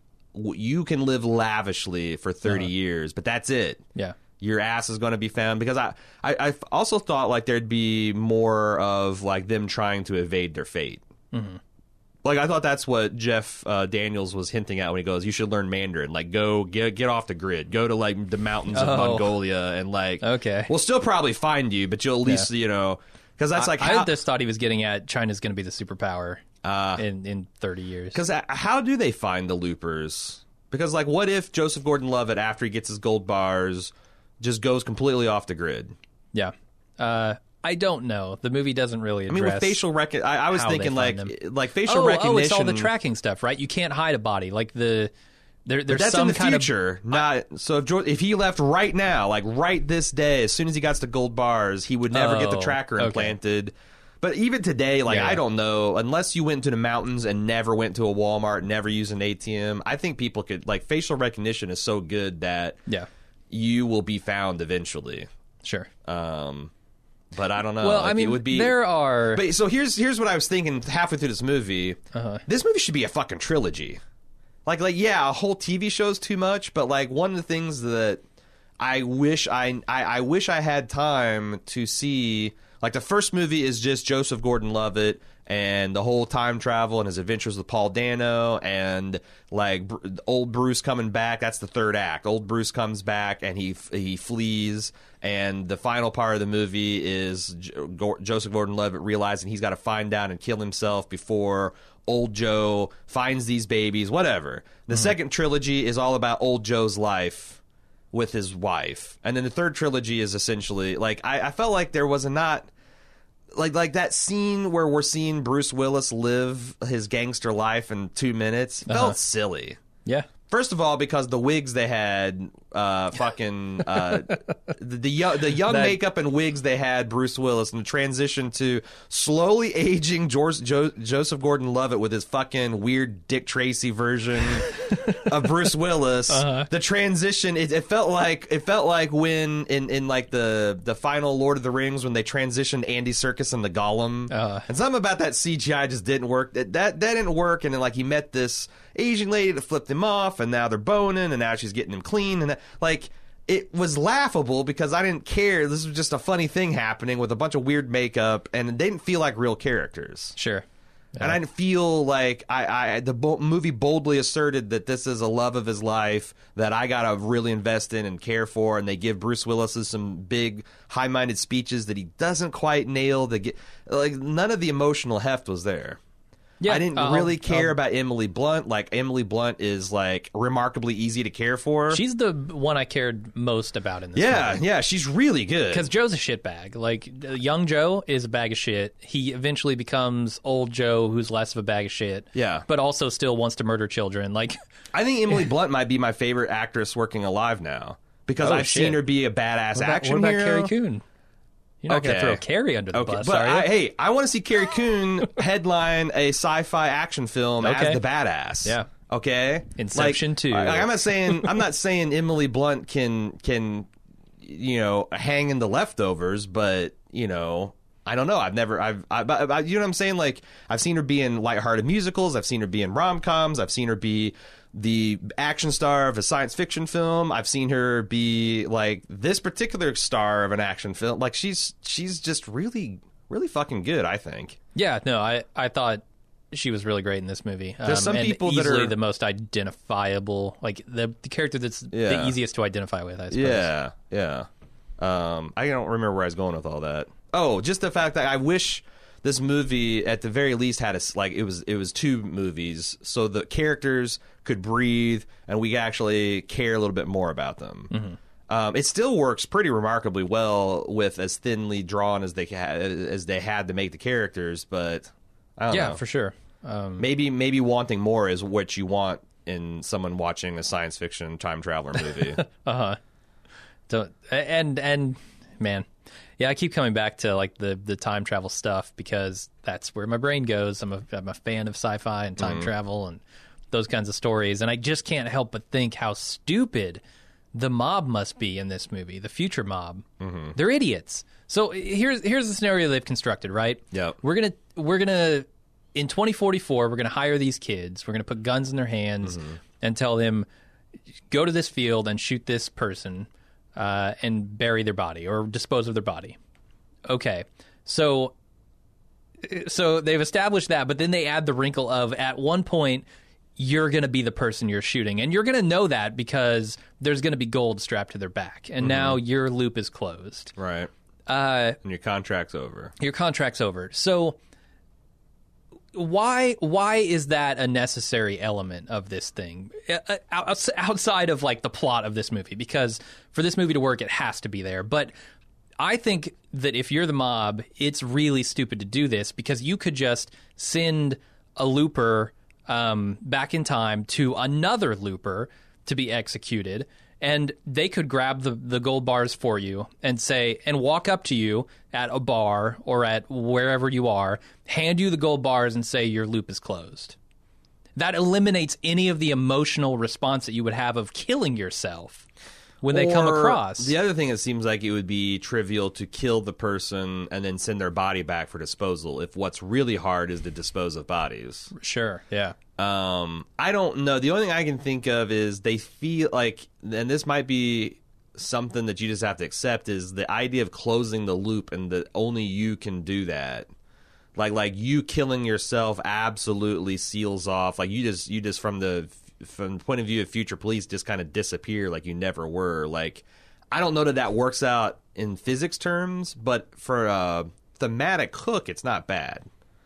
w- you can live lavishly for thirty Uh-huh. years, but that's it. yeah. Your ass is going to be found. Because I, I, I also thought like there'd be more of like them trying to evade their fate. Mm-hmm. Like I thought that's what Jeff uh, Daniels was hinting at when he goes, "You should learn Mandarin. Like go get get off the grid. Go to like the mountains of Oh. Mongolia and like Okay. we'll still probably find you, but you'll at least you know because that's like I, how, I just thought he was getting at China's going to be the superpower Uh, in, in thirty years. Because how do they find the loopers? Because, like, what if Joseph Gordon-Levitt, after he gets his gold bars, just goes completely off the grid? Yeah. Uh, I don't know. The movie doesn't really I address. mean, with facial rec, I, I was how they thinking find like, them. like facial oh, recognition. oh, it's all the tracking stuff, right? You can't hide a body. Like the there, there's That's some in the kind future. Not so. If George, if he left right now, like right this day, as soon as he got the gold bars, he would never get the Oh, tracker okay. implanted. But even today, like Yeah. I don't know, unless you went into the mountains and never went to a Walmart, never used an A T M, I think people could like facial recognition is so good that of yeah, you will be found eventually. sure. Um, but I don't know. Well, Like, I mean, it would be. there are. But so here's here's what I was thinking halfway through this movie. Uh-huh. This movie should be a fucking trilogy. like like yeah, a whole T V show's too much, but like one of the things that I wish I, I I wish I had time to see, like the first movie is just Joseph Gordon-Levitt and the whole time travel and his adventures with Paul Dano and like Br- old Bruce coming back. That's the third act. Old Bruce comes back and he he flees, and the final part of the movie is J- Go- Joseph Gordon-Levitt realizing he's got to find out and kill himself before old Joe finds these babies. Whatever. The mm-hmm. second trilogy is all about old Joe's life with his wife, and then the third trilogy is essentially like I, I felt like there was a not. Like like that scene where we're seeing Bruce Willis live his gangster life in two minutes felt uh-huh. silly. Yeah. First of all, because the wigs they had, uh, fucking uh, the the young, the young That- makeup and wigs they had Bruce Willis, and the transition to slowly aging George, jo- Joseph Gordon-Levitt with his fucking weird Dick Tracy version of Bruce Willis. Uh-huh. The transition, it, it felt like it felt like when in, in like the the final Lord of the Rings when they transitioned Andy Serkis into Gollum, uh. and something about that C G I just didn't work. That that, that didn't work, and then like he met this Asian lady that flipped him off, and now they're boning, and now she's getting him clean, and that, like it was laughable because I didn't care. This was just a funny thing happening with a bunch of weird makeup, and they didn't feel like real characters. Sure. Yeah. And I didn't feel like I, I the bo- movie boldly asserted that this is a love of his life that I gotta really invest in and care for, and they give Bruce Willis some big, high-minded speeches that he doesn't quite nail. To get like none of the emotional heft was there. Yeah, I didn't uh, really care um, about Emily Blunt. Like, Emily Blunt is, like, remarkably easy to care for. She's the one I cared most about in this yeah, movie. Yeah, she's really good. Because Joe's a shitbag. Like, young Joe is a bag of shit. He eventually becomes old Joe, who's less of a bag of shit. Yeah. But also still wants to murder children. Like, I think Emily Blunt might be my favorite actress working alive now. Because oh, I've shit. seen her be a badass what about, action What about hero. Carrie Coon? You're not okay. going to throw Carrie under the okay. bus, but are you? I, hey, I want to see Carrie Coon headline a sci-fi action film okay. as the badass. Yeah. Okay. Inception like, two. I, I'm not saying I'm not saying Emily Blunt can can you know hang in the leftovers, but you know. I don't know. I've never. I've. I, I, you know what I'm saying? Like I've seen her be in lighthearted musicals. I've seen her be in rom-coms. I've seen her be the action star of a science fiction film. I've seen her be like this particular star of an action film. Like she's she's just really really fucking good. I think. Yeah. No. I I thought she was really great in this movie. There's um, some and people that easily are the most identifiable, like the, the character that's yeah. the easiest to identify with. I suppose. Yeah. Yeah. Um, I don't remember where I was going with all that. Oh, just the fact that I wish this movie, at the very least, had a like it was it was two movies, so the characters could breathe and we actually care a little bit more about them. Mm-hmm. Um, it still works pretty remarkably well with as thinly drawn as they had as they had to make the characters, but I don't yeah, know. for sure. Um, maybe maybe wanting more is what you want in someone watching a science fiction time traveler movie. uh huh. Don't and and man. Yeah, I keep coming back to like the, the time travel stuff because that's where my brain goes. I'm a I'm a fan of sci-fi and time mm. travel and those kinds of stories, and I just can't help but think how stupid the mob must be in this movie. The future mob, mm-hmm. They're idiots. So here's here's the scenario they've constructed. Right? Yeah. We're gonna we're gonna in twenty forty-four we're gonna hire these kids. We're gonna put guns in their hands mm-hmm. and tell them go to this field and shoot this person. Uh, and bury their body or dispose of their body. Okay, so so they've established that, but then they add the wrinkle of at one point you're going to be the person you're shooting, and you're going to know that because there's going to be gold strapped to their back, and mm-hmm. now your loop is closed. Right. Uh, and your contract's over. Your contract's over. So why why is that a necessary element of this thing uh, outside of like the plot of this movie? Because for this movie to work, it has to be there. But I think that if you're the mob, it's really stupid to do this because you could just send a looper um, back in time to another looper to be executed, and they could grab the, the gold bars for you and say, and walk up to you at a bar or at wherever you are, hand you the gold bars and say your loop is closed. That eliminates any of the emotional response that you would have of killing yourself. when they come Or across. The other thing, it seems like it would be trivial to kill the person and then send their body back for disposal if what's really hard is to dispose of bodies. Sure, yeah. Um, I don't know. The only thing I can think of is they feel like, and this might be something that you just have to accept, is the idea of closing the loop and that only you can do that. Like, like you killing yourself absolutely seals off. Like you just, you just from the from the point of view of future police, just kind of disappear like you never were. Like, I don't know that that works out in physics terms, but for a thematic hook, it's not bad.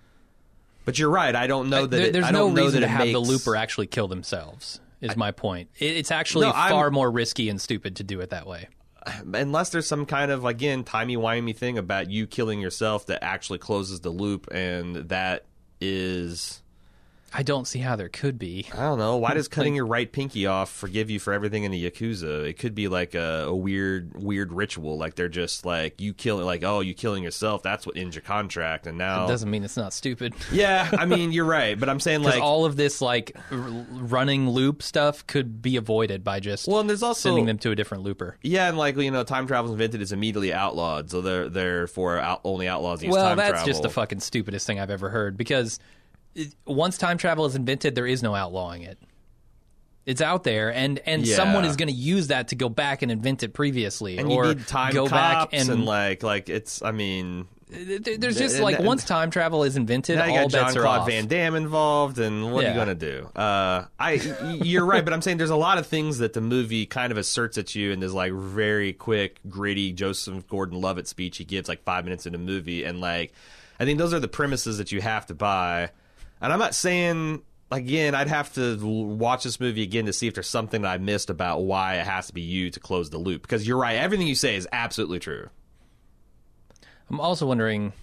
But you're right. I don't know that. There, it, there's I no don't know reason that to it have makes... the looper actually kill themselves. Is I, my point. It, it's actually no, far I'm... more risky and stupid to do it that way. Unless there's some kind of, again, timey-wimey thing about you killing yourself that actually closes the loop, and that is... I don't see how there could be. I don't know. Why does cutting like, your right pinky off forgive you for everything in the Yakuza? It could be like a, a weird, weird ritual. Like they're just like, you kill, like, oh, you killing yourself. That's what ends your contract. And now it doesn't mean it's not stupid. Yeah, I mean you're right, but I'm saying like all of this like r- running loop stuff could be avoided by just well, and there's also sending them to a different looper. Yeah, and like you know, time travel's invented is immediately outlawed, so they're therefore out, only outlaws use well, time travel. Well, that's just the fucking stupidest thing I've ever heard because. It, once time travel is invented, there is no outlawing it. It's out there, and, and yeah. someone is going to use that to go back and invent it previously, and or you need time go cops back and, and like like it's. I mean, there's just like once time travel is invented, now you all got bets are Jean-Claude off. Van Damme involved, and what yeah. are you going to do? Uh, I you're right, but I'm saying there's a lot of things that the movie kind of asserts at you in this like very quick, gritty Joseph Gordon-Levitt speech he gives like five minutes into the movie, and like I think those are the premises that you have to buy. And I'm not saying, again, I'd have to watch this movie again to see if there's something that I missed about why it has to be you to close the loop. Because you're right. Everything you say is absolutely true. I'm also wondering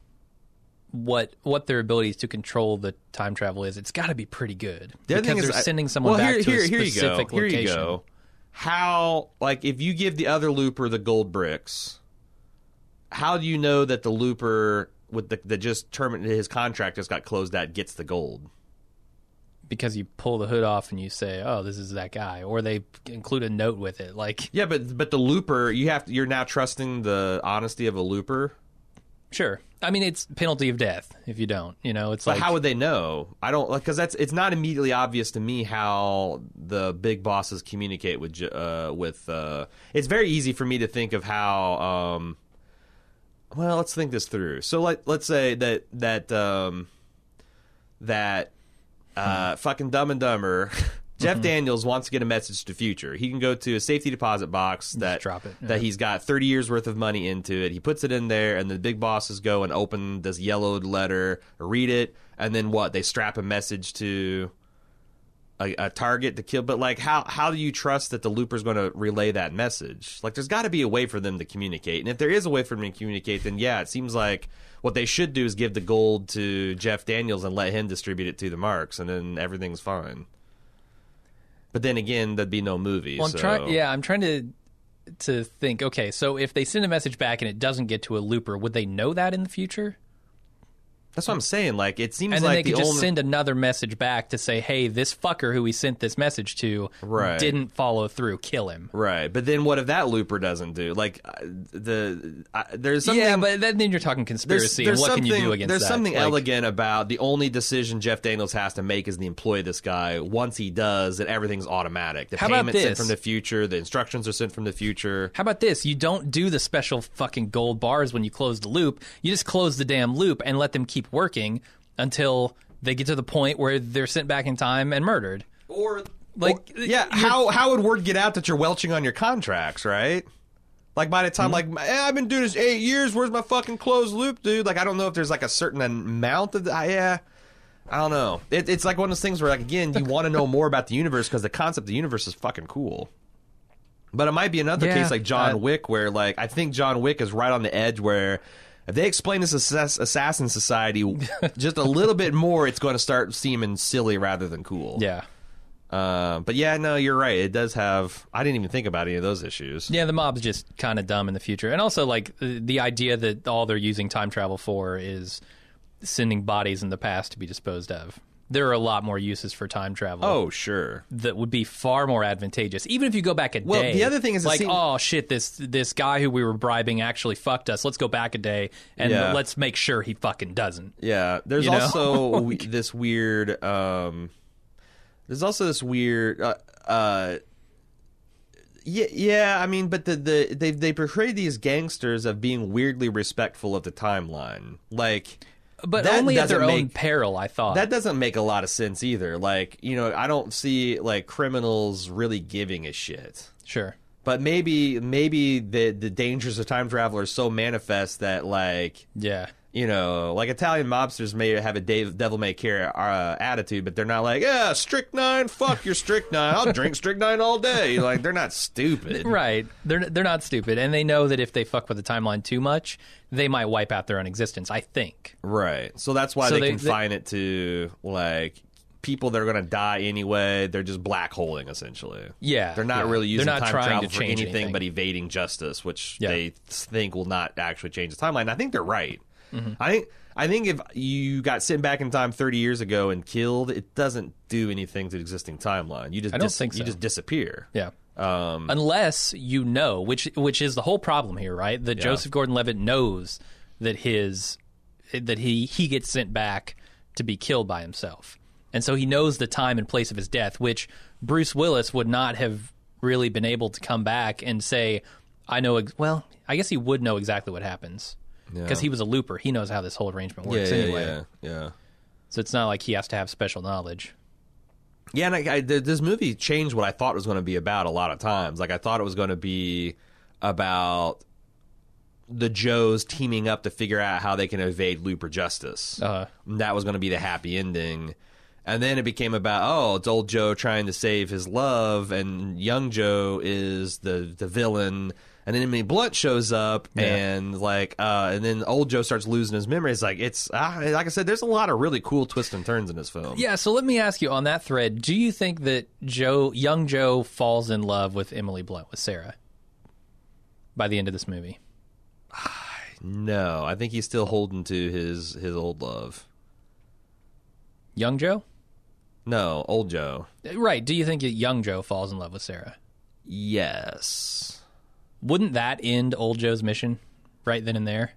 what what their abilities to control the time travel is. It's got to be pretty good. The other because thing is, they're sending someone well, back here, to here, a here specific you go. location. Here you go. How, like, if you give the other looper the gold bricks, how do you know that the looper... with the that just terminated his contract just got closed out gets the gold? Because you pull the hood off and you say, "Oh, this is that guy," or they include a note with it. Like, yeah, but but the looper, you have to, you're now trusting the honesty of a looper. Sure, I mean it's penalty of death if you don't. You know, it's but like how would they know? I don't like because that's it's not immediately obvious to me how the big bosses communicate with uh, with. Uh, it's very easy for me to think of how. Um, Well, let's think this through. So, like, let's say that that um, that uh, fucking Dumb and Dumber, Jeff mm-hmm. Daniels wants to get a message to the future. He can go to a safety deposit box that drop it. Yeah. that he's got thirty years worth of money into it. He puts it in there, and the big bosses go and open this yellowed letter, read it, and then what? They strap a message to a, a target to kill. But like, how how do you trust that the looper's going to relay that message? Like, there's got to be a way for them to communicate. And if there is a way for them to communicate, then yeah, it seems like what they should do is give the gold to Jeff Daniels and let him distribute it to the marks, and then everything's fine. But then again, there'd be no movie. Well, I'm so. trying. Yeah, I'm trying to to think. Okay, so if they send a message back and it doesn't get to a looper, would they know that in the future? That's what I'm saying. Like, it seems and then like they could the just only... send another message back to say, "Hey, this fucker who we sent this message to right. didn't follow through. Kill him." Right. But then what if that looper doesn't do? Like, uh, the uh, there's something. Yeah, but then you're talking conspiracy. There's, there's and what can you do against there's that? There's something like, elegant about the only decision Jeff Daniels has to make is to employ this guy. Once he does, that everything's automatic. The How about payment's sent this? from the future. The instructions are sent from the future. How about this? You don't do the special fucking gold bars when you close the loop. You just close the damn loop and let them keep working until they get to the point where they're sent back in time and murdered. Or like, or, yeah, how how would word get out that you're welching on your contracts, right? Like by the time, mm-hmm. like eh, I've been doing this eight years. Where's my fucking closed loop, dude? Like I don't know if there's like a certain amount of uh, yeah. I don't know. It, it's like one of those things where, like, again, you want to know more about the universe because the concept of the universe is fucking cool. But it might be another yeah, case like John uh, Wick, where like I think John Wick is right on the edge where. If they explain this assass- assassin society just a little bit more, it's going to start seeming silly rather than cool. Yeah. Uh, but yeah, no, you're right. It does have... I didn't even think about any of those issues. Yeah, the mob's just kind of dumb in the future. And also, like, the, the idea that all they're using time travel for is sending bodies in the past to be disposed of. there are a lot more uses for time travel. Oh, sure. That would be far more advantageous. Even if you go back a Well, day. the other thing is it like, seems- oh shit, this this guy who we were bribing actually fucked us. Let's go back a day and Yeah. let's make sure he fucking doesn't. Yeah, there's You know? also we- this weird. Um, there's also this weird. Uh, uh, yeah, yeah. I mean, but the, the they they portray these gangsters of being weirdly respectful of the timeline, like. But That only at their doesn't own make- peril, I thought. That doesn't make a lot of sense either. Like, you know, I don't see like criminals really giving a shit. Sure. But maybe maybe the the dangers of time travel are so manifest that like Yeah. you know, like Italian mobsters may have a Dave, devil may care uh, attitude, but they're not like, yeah, strychnine, fuck your strychnine, I'll drink strychnine all day. Like, they're not stupid. Right. They're they're not stupid, and they know that if they fuck with the timeline too much, they might wipe out their own existence, I think. Right. So that's why So they, they- confine it to, like, people that are going to die anyway. They're just black holing, essentially. Yeah. They're not yeah. really using They're not time trying travel to for change anything, but evading justice, which Yeah. they think will not actually change the timeline. I think they're right. Mm-hmm. I think I think if you got sent back in time thirty years ago and killed, it doesn't do anything to the existing timeline. You just I don't dis- think you so. just disappear. Yeah. Um, Unless you know, which which is the whole problem here, right? That Yeah. Joseph Gordon-Levitt knows that his that he he gets sent back to be killed by himself, and so he knows the time and place of his death, which Bruce Willis would not have really been able to come back and say, "I know." Ex-. Well, I guess he would know exactly what happens because Yeah. he was a looper. He knows how this whole arrangement yeah, works yeah, anyway. yeah, yeah. So it's not like he has to have special knowledge. Yeah, and I, I, th- this movie changed what I thought it was going to be about a lot of times. Like, I thought it was going to be about the Joes teaming up to figure out how they can evade Looper justice. Uh-huh. And that was going to be the happy ending. And then it became about, oh, it's old Joe trying to save his love, and young Joe is the, the villain. And then Emily Blunt shows up, Yeah. and like, uh, and then old Joe starts losing his memory. It's like, it's ah, like I said, there's a lot of really cool twists and turns in this film. Yeah, so let me ask you on that thread, do you think that Joe, young Joe falls in love with Emily Blunt, with Sarah, by the end of this movie? No, I think he's still holding to his his old love. Young Joe? No, old Joe. Right, do you think that young Joe falls in love with Sarah? Yes. Wouldn't that end old Joe's mission right then and there?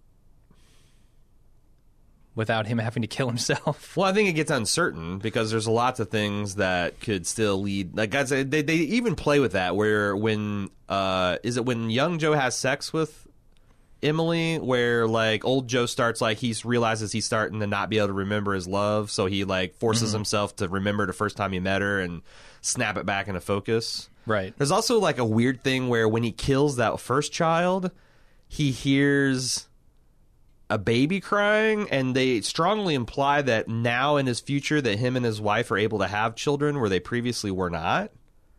Without him having to kill himself? Well, I think it gets uncertain because there's lots of things that could still lead. Like guys, they they even play with that. Where when uh, is it when young Joe has sex with Emily, where like old Joe starts like he realizes he's starting to not be able to remember his love, so he like forces Mm-hmm. himself to remember the first time he met her and snap it back into focus. Right. There's also like a weird thing where when he kills that first child, he hears a baby crying, and they strongly imply that now in his future that him and his wife are able to have children where they previously were not.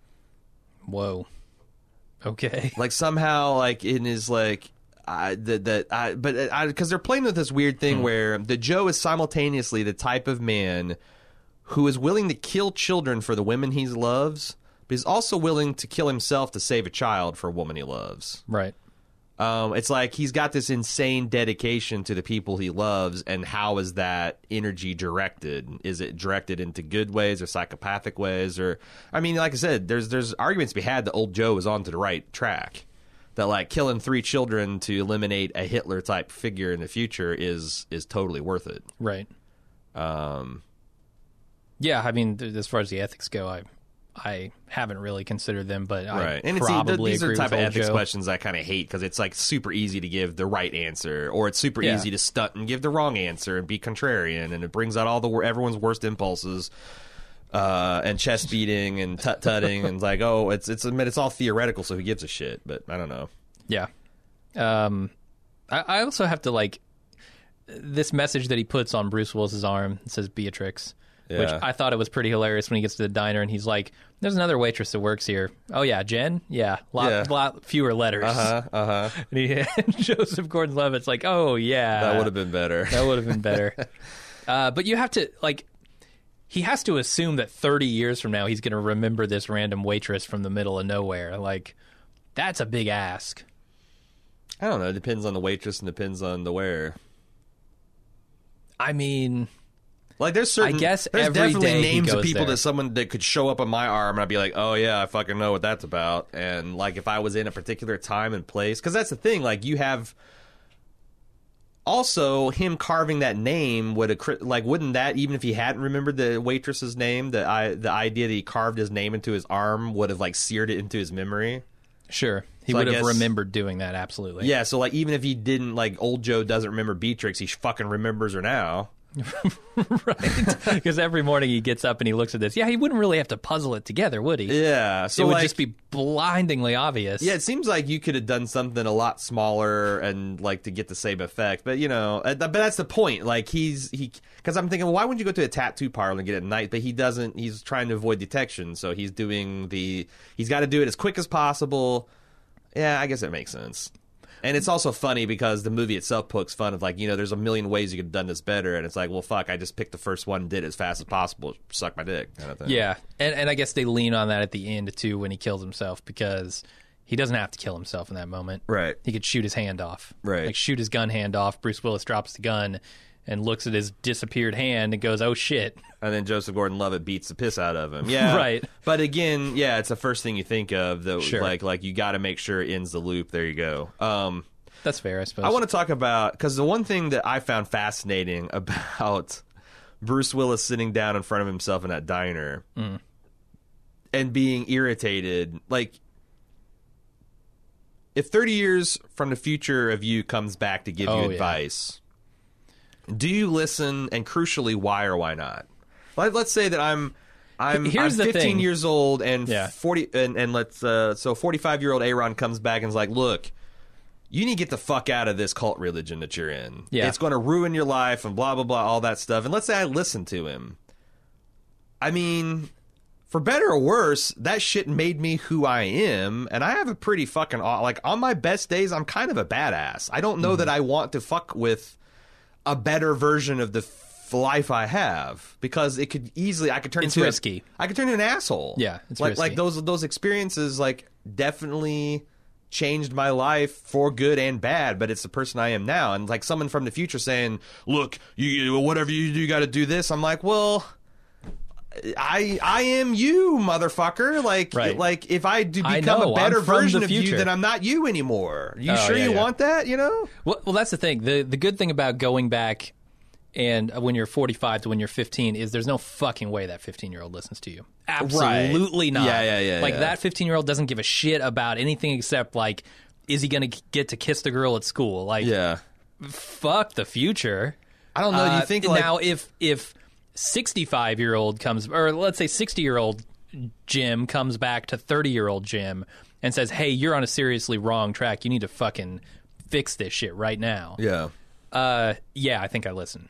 Whoa. Okay. Like somehow, like in his like. I that that I but I because they're playing with this weird thing where the Joe is simultaneously the type of man who is willing to kill children for the women he loves, but he's also willing to kill himself to save a child for a woman he loves. Right. Um, it's like he's got this insane dedication to the people he loves, and how is that energy directed? Is it directed into good ways or psychopathic ways? Or, I mean, like I said, there's there's arguments to be had that old Joe is on to the right track. That like killing three children to eliminate a Hitler type figure in the future is is totally worth it. Right. Um, Yeah, I mean, th- as far as the ethics go, I I haven't really considered them, but I right, and it's, probably these are agree the type with of old ethics Joe. questions I kind of hate because it's like super easy to give the right answer, or it's super Yeah. easy to stunt and give the wrong answer and be contrarian, and it brings out all the everyone's worst impulses. Uh, and chest beating and tut tutting and like, oh, it's it's admit it's all theoretical, so who gives a shit? But I don't know. Yeah. Um, I, I also have to like this message that he puts on Bruce Willis's arm. It says Beatrix, which Yeah. I thought it was pretty hilarious when he gets to the diner and he's like, "There's another waitress that works here." Oh yeah, Jen. Yeah, lot, Yeah. lot fewer letters. Uh huh. Uh huh. And, he, and Joseph Gordon-Levitt's like, "Oh yeah, That would have been better. that would have been better." uh, but you have to like. He has to assume that thirty years from now he's going to remember this random waitress from the middle of nowhere. Like, that's a big ask. I don't know. It depends on the waitress and depends on the where. I mean, Like, there's certain, I guess there's every definitely day he names of goes people there. that someone that could show up on my arm and I'd be like, oh yeah, I fucking know what that's about. And like, if I was in a particular time and place, because that's the thing, like, you have. Also, him carving that name would have, like, wouldn't that, even if he hadn't remembered the waitress's name, the I, the idea that he carved his name into his arm would have, like, seared it into his memory. Sure. He So I would have guess- remembered doing that, absolutely. Yeah, so, like, even if he didn't, like, old Joe doesn't remember Beatrix, he fucking remembers her now. Right. Because every morning he gets up and he looks at this. Yeah, he wouldn't really have to puzzle it together, would he? Yeah, so it would like, just be blindingly obvious. yeah, it seems like you could have done something a lot smaller and like to get the same effect. But you know, uh, but that's the point. Like he's he because I'm thinking, well, why wouldn't you go to a tattoo parlor and get it at night? But he doesn't. He's trying to avoid detection, so he's doing the. He's got to do it as quick as possible. Yeah, I guess it makes sense. And it's also funny because the movie itself pokes fun of like, you know, there's a million ways you could have done this better, and it's like, well, fuck, I just picked the first one and did it as fast as possible. Suck my dick, kind of thing. Yeah, and and I guess they lean on that at the end too when he kills himself, because he doesn't have to kill himself in that moment. Right. He could shoot his hand off. Right. Like shoot his gun hand off. Bruce Willis drops the gun and looks at his disappeared hand and goes, "Oh shit." And then Joseph Gordon-Levitt beats the piss out of him. Yeah, Right. But again, yeah, it's the first thing you think of. Though, Sure. like, like you got to make sure it ends the loop. There you go. Um, That's fair, I suppose. I want to talk about because the one thing that I found fascinating about Bruce Willis sitting down in front of himself in that diner Mm. and being irritated, like. If thirty years from the future of you comes back to give Oh, you yeah. advice, do you listen? And crucially, why or why not? Like, let's say that I'm, I'm, Here's I'm the fifteen thing. years old, and Yeah. forty, and, and let's uh, so forty-five year old Aaron comes back and is like, look, you need to get the fuck out of this cult religion that you're in. Yeah. It's going to ruin your life and blah blah blah, all that stuff. And let's say I listen to him. I mean, for better or worse, that shit made me who I am, and I have a pretty fucking aw- like on my best days, I'm kind of a badass. I don't know Mm-hmm. that I want to fuck with a better version of the f- life I have, because it could easily I could turn It's into a- risky. I could turn into an asshole. Yeah, it's like risky. like those those experiences like definitely changed my life for good and bad, but it's the person I am now. And like someone from the future saying, "Look, you whatever you do, you got to do this." I'm like, well. I I am you, motherfucker. Like Right. like if I do I become know, a better I'm from version the of you, future. then I'm not you anymore. You Oh, sure yeah, you yeah. want that? You know? Well, well, that's the thing. The the good thing about going back and uh, when you're forty-five to when you're fifteen is there's no fucking way that fifteen-year-old listens to you. Absolutely not. Yeah, yeah, yeah, Like yeah. that fifteen-year-old doesn't give a shit about anything except like, is he going to get to kiss the girl at school? Like, Yeah. fuck the future. I don't know. Uh, you think like now if if sixty-five-year-old comes, or let's say sixty-year-old Jim comes back to thirty-year-old Jim and says, "Hey, you're on a seriously wrong track. You need to fucking fix this shit right now." yeah. Uh, yeah, I think I listen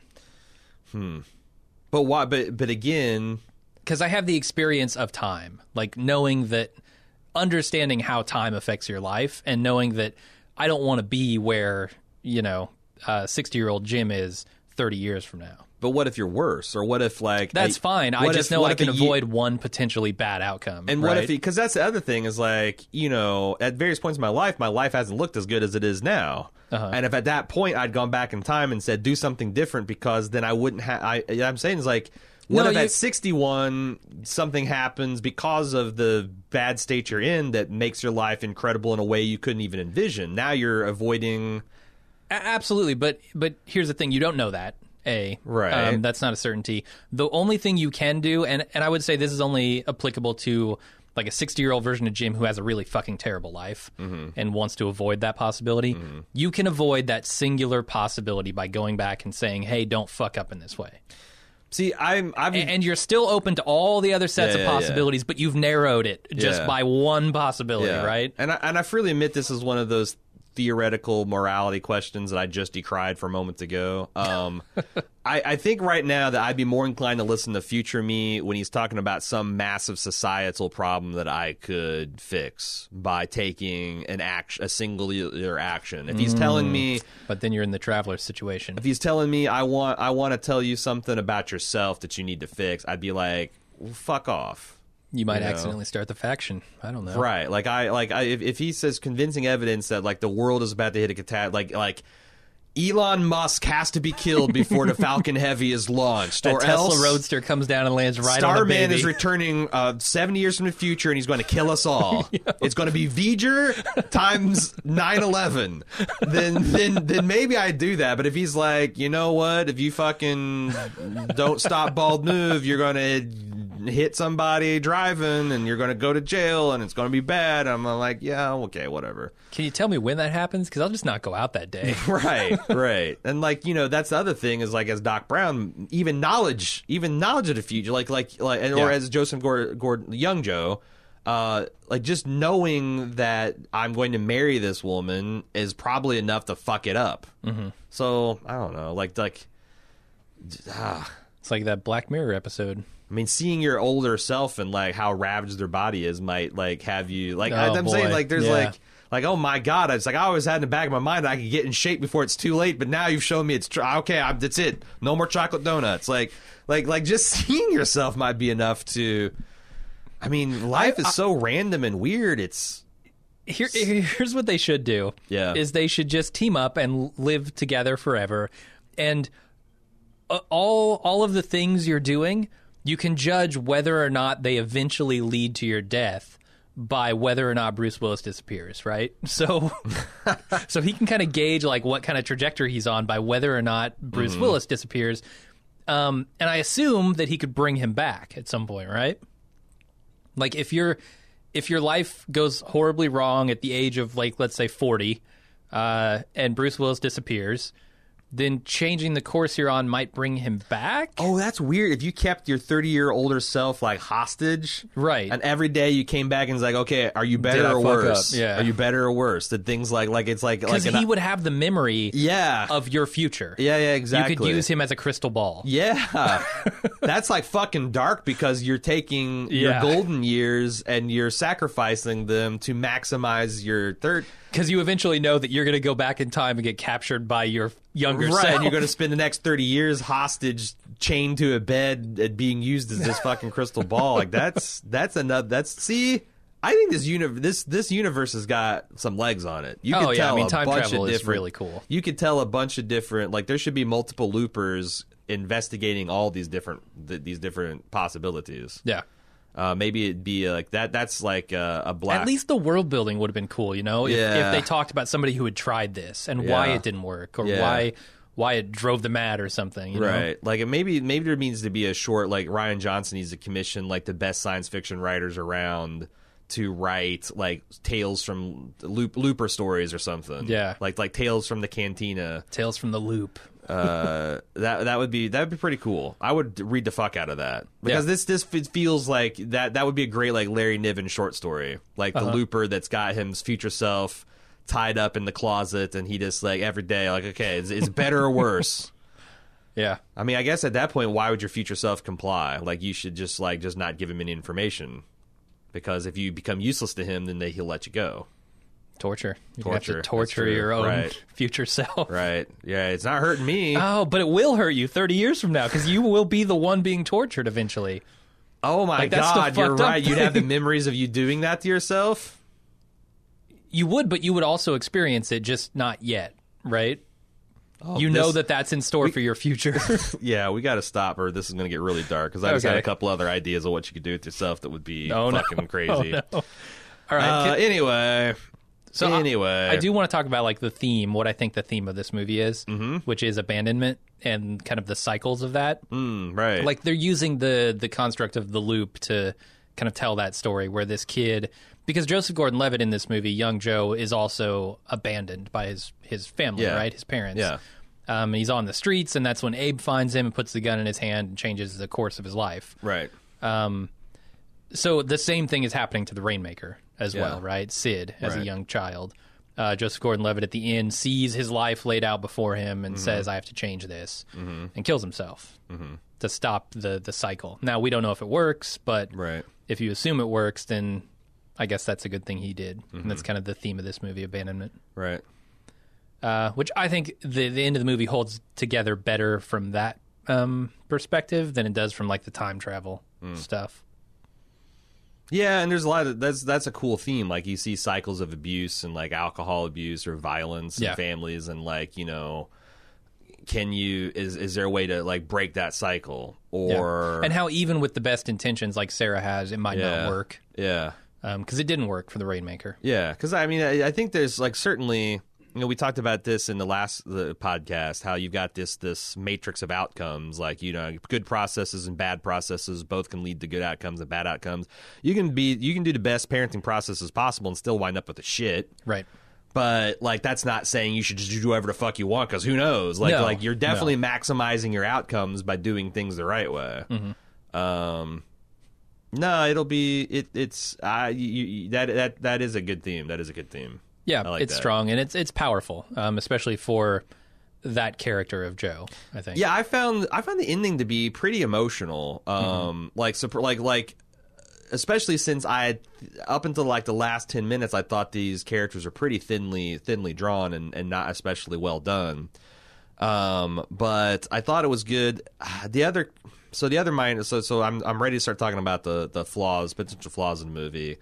But why? But but again, because I have the experience of time, like knowing that, understanding how time affects your life, and knowing that I don't want to be where you know sixty-year-old Jim is thirty years from now. but what if you're worse? Or what if like That's a- fine. I what just if- know what I if can a ye- avoid one potentially bad outcome. And what right? if he? Because that's the other thing is like, you know, at various points in my life, my life hasn't looked as good as it is now. Uh-huh. And if at that point I'd gone back in time and said do something different, because then I wouldn't have. I I'm saying is like, what No, if you- at sixty-one something happens because of the bad state you're in that makes your life incredible in a way you couldn't even envision? Now you're avoiding. A- absolutely, but but here's the thing: you don't know that. A Right. um, that's not a certainty. The only thing you can do, and and I would say this is only applicable to like a sixty-year-old version of Jim who has a really fucking terrible life Mm-hmm. and wants to avoid that possibility. You can avoid that singular possibility by going back and saying, "Hey, don't fuck up in this way." See, I'm. I've. And, and you're still open to all the other sets Yeah, of yeah, yeah. possibilities, but you've narrowed it just Yeah. by one possibility, Yeah. right? And I, and I freely admit this is one of those theoretical morality questions that I just decried for moments ago. Um, I, I think right now that I'd be more inclined to listen to future me when he's talking about some massive societal problem that I could fix by taking an act, a singular action. If he's telling me, But then you're in the traveler situation. if he's telling me I want, I want to tell you something about yourself that you need to fix, I'd be like, well, fuck off. You might you know. accidentally start the faction. I don't know. Right, like I like I if, if he says convincing evidence that like the world is about to hit a catastrophe, like like Elon Musk has to be killed before the Falcon Heavy is launched, that or Tesla else Roadster comes down and lands right on the Starman baby. is returning uh, seventy years from the future, and he's going to kill us all. It's going to be V'ger times nine eleven. Then, then, then maybe I'd do that. But if he's like, you know what? If you fucking don't stop bald move, you're going to hit somebody driving, and you're going to go to jail, and it's going to be bad. I'm like, yeah, okay, whatever. Can you tell me when that happens? Because I'll just not go out that day. Right, right. And like, you know, that's the other thing is like as Doc Brown, even knowledge, even knowledge of the future, like like like and, or Yeah. as Joseph Gordon, Gordon Young Joe, uh like just knowing that I'm going to marry this woman is probably enough to fuck it up. Mm-hmm. So, I don't know, like like ah, It's like that Black Mirror episode. I mean, seeing your older self and like how ravaged their body is might like have you like Oh, I, I'm boy. saying like there's Yeah. like like oh my god, it's like I always had in the back of my mind that I could get in shape before it's too late, but now you've shown me it's tr- okay. I'm, that's it. No more chocolate donuts. Like like like just seeing yourself might be enough to. I mean, life I- is so random and weird. It's Here, here's what they should do. Yeah. Is they should just team up and live together forever, and uh, all all of the things you're doing, you can judge whether or not they eventually lead to your death by whether or not Bruce Willis disappears, right? So, so he can kind of gauge like what kind of trajectory he's on by whether or not Bruce Mm-hmm. Willis disappears. Um, and I assume that he could bring him back at some point, right? Like if you're if your life goes horribly wrong at the age of like let's say forty, uh, and Bruce Willis disappears, then changing the course you're on might bring him back. oh, that's weird. If you kept your thirty year older self like hostage, Right. and every day you came back and was like, okay, are you Did better I or fuck worse? up? Yeah. Are you better or worse? Did things like like it's like Because like he an- would have the memory yeah of your future. yeah yeah exactly. You could use him as a crystal ball. Yeah, that's like fucking dark because you're taking your Yeah. golden years and you're sacrificing them to maximize your third. Because you eventually know that you're going to go back in time and get captured by your younger Right, self. and you're going to spend the next thirty years hostage, chained to a bed, and being used as this fucking crystal ball. Like that's that's another. That's see. I think this universe, this this universe has got some legs on it. You Oh, could yeah, I tell mean, a time bunch travel of is different, really cool. You could tell a bunch of different. Like there should be multiple loopers investigating all these different th- these different possibilities. Yeah. Uh, maybe it'd be like that. That's like a, a black. At least the world building would have been cool, you know, if, Yeah. if they talked about somebody who had tried this and why Yeah. it didn't work or Yeah. why why it drove them mad or something. You know? Right, like it maybe maybe there needs to be a short. Like Ryan Johnson needs to commission like the best science fiction writers around to write like tales from loop looper stories or something. Yeah. like like tales from the cantina. Tales from the Loop. Uh, that that would be that would be pretty cool. I would read the fuck out of that because Yeah. this this f- feels like that that would be a great like Larry Niven short story, like the Uh-huh. looper that's got his future self tied up in the closet and he just like every day like okay, is is better or worse? Yeah. I mean, I guess at that point, why would your future self comply? Like, you should just like just not give him any information, because if you become useless to him, then they, he'll let you go. Torture. You have Torture, to that's torture true. your own Right. future self. Right? Yeah, it's not hurting me. Oh, but it will hurt you thirty years from now because you will be the one being tortured eventually. oh my like, that's the god, you're fucked up right. You'd have the thing. memories of you doing that to yourself. You would, but you would also experience it, just not yet, right? Oh, you know this- that that's in store for your future. Yeah, we got to stop, or this is going to get really dark. Because I just had Okay. a couple other ideas of what you could do with yourself that would be Oh, no. fucking crazy. Oh, no. All right. Uh, can- anyway, So I- anyway, I do want to talk about like the theme, what I think the theme of this movie is, mm-hmm. which is abandonment and kind of the cycles of that. Mm, right? Like they're using the the construct of the loop to kind of tell that story where this kid, because Joseph Gordon-Levitt in this movie, young Joe, is also abandoned by his his family, Yeah. right? His parents. Yeah. Um, and he's on the streets, and that's when Abe finds him and puts the gun in his hand and changes the course of his life. right. Um, so the same thing is happening to the Rainmaker as Yeah. well, right? Sid, as Right. a young child. Uh, Joseph Gordon-Levitt at the end sees his life laid out before him and Mm-hmm. says, I have to change this, and kills himself to stop the, the cycle. Now, we don't know if it works, but Right. if you assume it works, then I guess that's a good thing he did. And Mm-hmm. that's kind of the theme of this movie, abandonment. Right. Uh, which I think the the end of the movie holds together better from that um, perspective than it does from like the time travel Mm. stuff. Yeah, and there's a lot of that's that's a cool theme. Like you see cycles of abuse and like alcohol abuse or violence Yeah. in families, and like you know, can you is is there a way to like break that cycle or yeah. and how even with the best intentions like Sarah has, it might yeah. not work. Yeah, because um, it didn't work for the Rainmaker. Yeah, because I mean, I, I think there's like certainly. You know, we talked about this in the last the podcast, how you've got this this matrix of outcomes, like, you know, good processes and bad processes both can lead to good outcomes and bad outcomes. You can be you can do the best parenting processes possible and still wind up with the shit. Right. But like that's not saying you should just do whatever the fuck you want, because who knows? Like no, like you're definitely no. maximizing your outcomes by doing things the right way. Mm-hmm. Um no, it'll be it it's uh, you, you, that that that is a good theme. That is a good theme. Yeah, like it's that. strong and it's it's powerful, um, especially for that character of Joe, I think. Yeah, I found I found the ending to be pretty emotional. Um, mm-hmm. Like, so, like, like, especially since I had, up until like the last ten minutes, I thought these characters were pretty thinly thinly drawn and, and not especially well done. Um, but I thought it was good. The other, so the other mind, so so I'm I'm ready to start talking about the the flaws, potential flaws in the movie.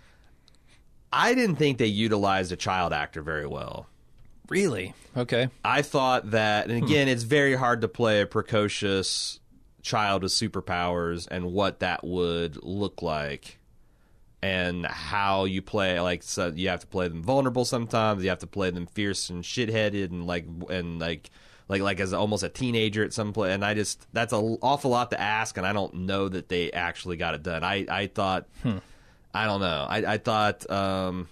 I didn't think they utilized a child actor very well. Really? Okay. I thought that, and again, hmm. it's very hard to play a precocious child with superpowers and what that would look like and how you play. Like, so you have to play them vulnerable sometimes. You have to play them fierce and shitheaded and like, and like, like, like as almost a teenager at some point. And I just, that's an awful lot to ask. And I don't know that they actually got it done. I, I thought, hmm. I don't know. I, I thought, um,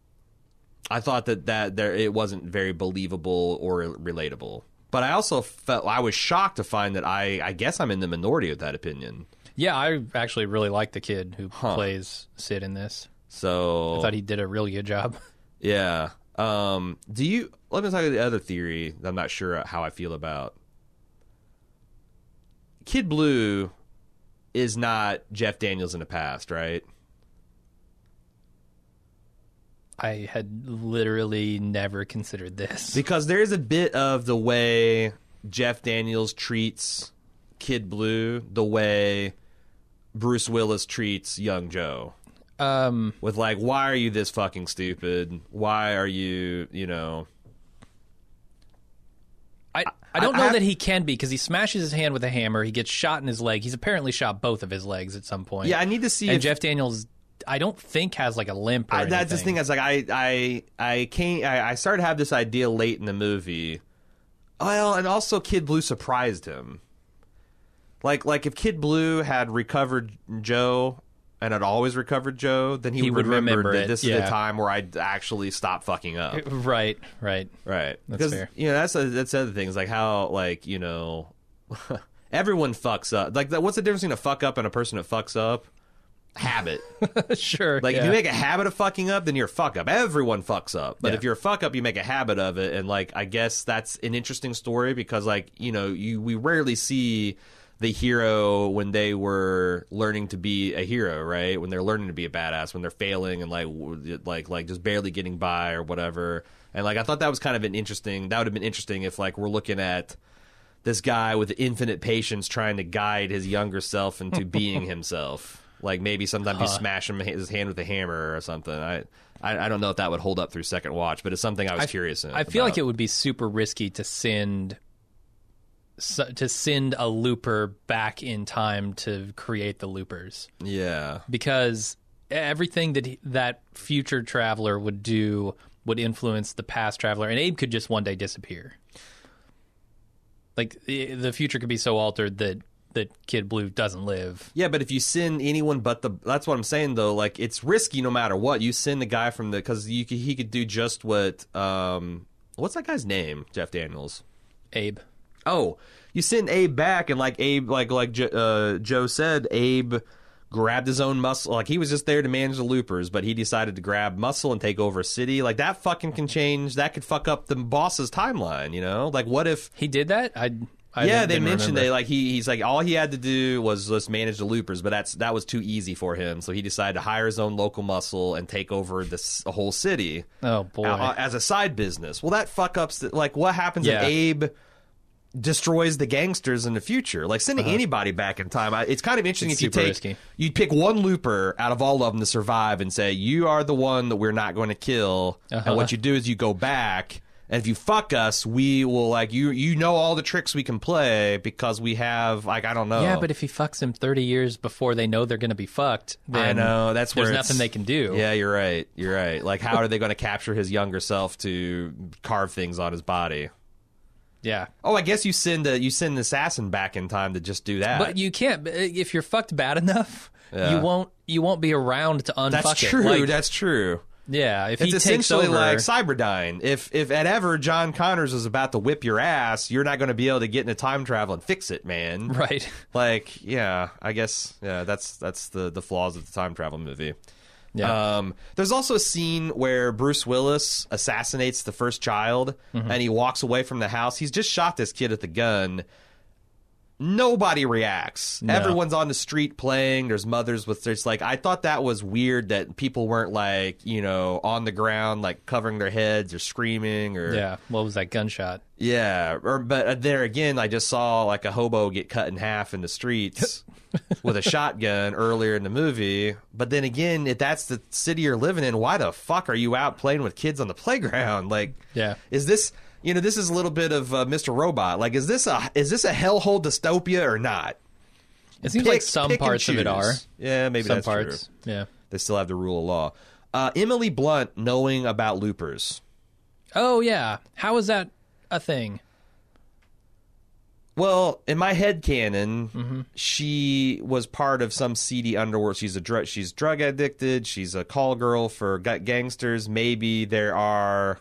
I thought that, that there it wasn't very believable or relatable. But I also felt I was shocked to find that I, I guess I'm in the minority of that opinion. Yeah, I actually really like the kid who huh. plays Sid in this. So I thought he did a really good job. Yeah. Um, do you? Let me talk about the other theory that I'm not sure how I feel about. Kid Blue is not Jeff Daniels in the past, right? I had literally never considered this. Because there is a bit of the way Jeff Daniels treats Kid Blue, the way Bruce Willis treats young Joe. Um, With like, why are you this fucking stupid? Why are you, you know... I, I don't I, know I have, that he can be, because he smashes his hand with a hammer, he gets shot in his leg. He's apparently shot both of his legs at some point. Yeah, I need to see And if, Jeff Daniels... I don't think has like a limp or I, that's anything. the thing. Is like I I I came I, I started to have this idea late in the movie. Well, and also Kid Blue surprised him. Like like if Kid Blue had recovered Joe and had always recovered Joe, then he, he would would remember, remember that it. this yeah. is the time where I'd actually stop fucking up. Right, right, right. That's because fair. You know that's a, that's the other thing. Is like how like you know everyone fucks up. Like what's the difference between a fuck up and a person that fucks up? Habit. Sure. Like yeah. if you make a habit of fucking up, then you're a fuck up. Everyone fucks up. But yeah. if you're a fuck up, you make a habit of it. And like I guess that's an interesting story because like, you know, you we rarely see the hero when they were learning to be a hero, right? When they're learning to be a badass, when they're failing and like like like just barely getting by or whatever. And like I thought that was kind of an interesting that would have been interesting if like we're looking at this guy with infinite patience trying to guide his younger self into being himself. Like maybe sometimes huh. you smash him his hand with a hammer or something. I, I I don't know if that would hold up through second watch, but it's something I was I, curious. In, I feel about. like it would be super risky to send to send a looper back in time to create the loopers. Yeah, because everything that he, that future traveler would do would influence the past traveler, and Abe could just one day disappear. Like the, the future could be so altered that. that Kid Blue doesn't live. Yeah, but if you send anyone but the... That's what I'm saying, though. Like, it's risky no matter what. You send the guy from the... Because you could, he could do just what... Um, what's that guy's name? Jeff Daniels. Abe. Oh, you send Abe back, and like Abe... Like like uh, Joe said, Abe grabbed his own muscle. Like, he was just there to manage the loopers, but he decided to grab muscle and take over a city. Like, that fucking can change... That could fuck up the boss's timeline, you know? Like, what if... He did that? I... I yeah, didn't, they didn't mentioned remember. they like he he's like all he had to do was just manage the loopers, but that's that was too easy for him. So he decided to hire his own local muscle and take over this a whole city. Oh boy, uh, as a side business. Well, that fuck ups. Like, what happens yeah. if Abe destroys the gangsters in the future? Like sending uh-huh. anybody back in time. It's kind of interesting it's if you take risky. you pick one looper out of all of them to survive and say you are the one that we're not going to kill. Uh-huh. And what you do is you go back. And if you fuck us, we will like you. You know all the tricks we can play because we have like I don't know. Yeah, but if he fucks them thirty years before they know they're going to be fucked, then I know that's where there's it's- nothing they can do. Yeah, you're right. You're right. Like, how are they going to capture his younger self to carve things on his body? Yeah. Oh, I guess you send a you send an assassin back in time to just do that. But you can't if you're fucked bad enough. Yeah. You won't. You won't be around to unfuck that's it. true. Like, that's true. yeah. If It's he takes essentially over, like Cyberdyne. If if at ever John Connors was about to whip your ass, you're not going to be able to get into time travel and fix it, man. right. Like, yeah, I guess yeah, that's that's the the flaws of the time travel movie. Yeah. Um, there's also a scene where Bruce Willis assassinates the first child, Mm-hmm. and he walks away from the house. He's just shot this kid at the gun. Nobody reacts. No. Everyone's on the street playing. There's mothers with there's like I thought that was weird that people weren't like, you know, on the ground like covering their heads or screaming or Yeah. What was that gunshot? yeah, or but there again, I just saw like a hobo get cut in half in the streets with a shotgun earlier in the movie. But then again, if that's the city you're living in, why the fuck are you out playing with kids on the playground? Like, Yeah. is this you know this is a little bit of uh, Mister Robot? Like, is this a is this a hellhole dystopia or not? It seems Pick- like some pick and parts of it choose. are. Yeah, maybe Some that's parts. true. Yeah. They still have the rule of law. Uh, Emily Blunt knowing about loopers. Oh yeah. How is that a thing? Well, in my headcanon, Mm-hmm. she was part of some seedy underworld. She's a drug. She's drug addicted. She's a call girl for ga- gangsters. Maybe there are,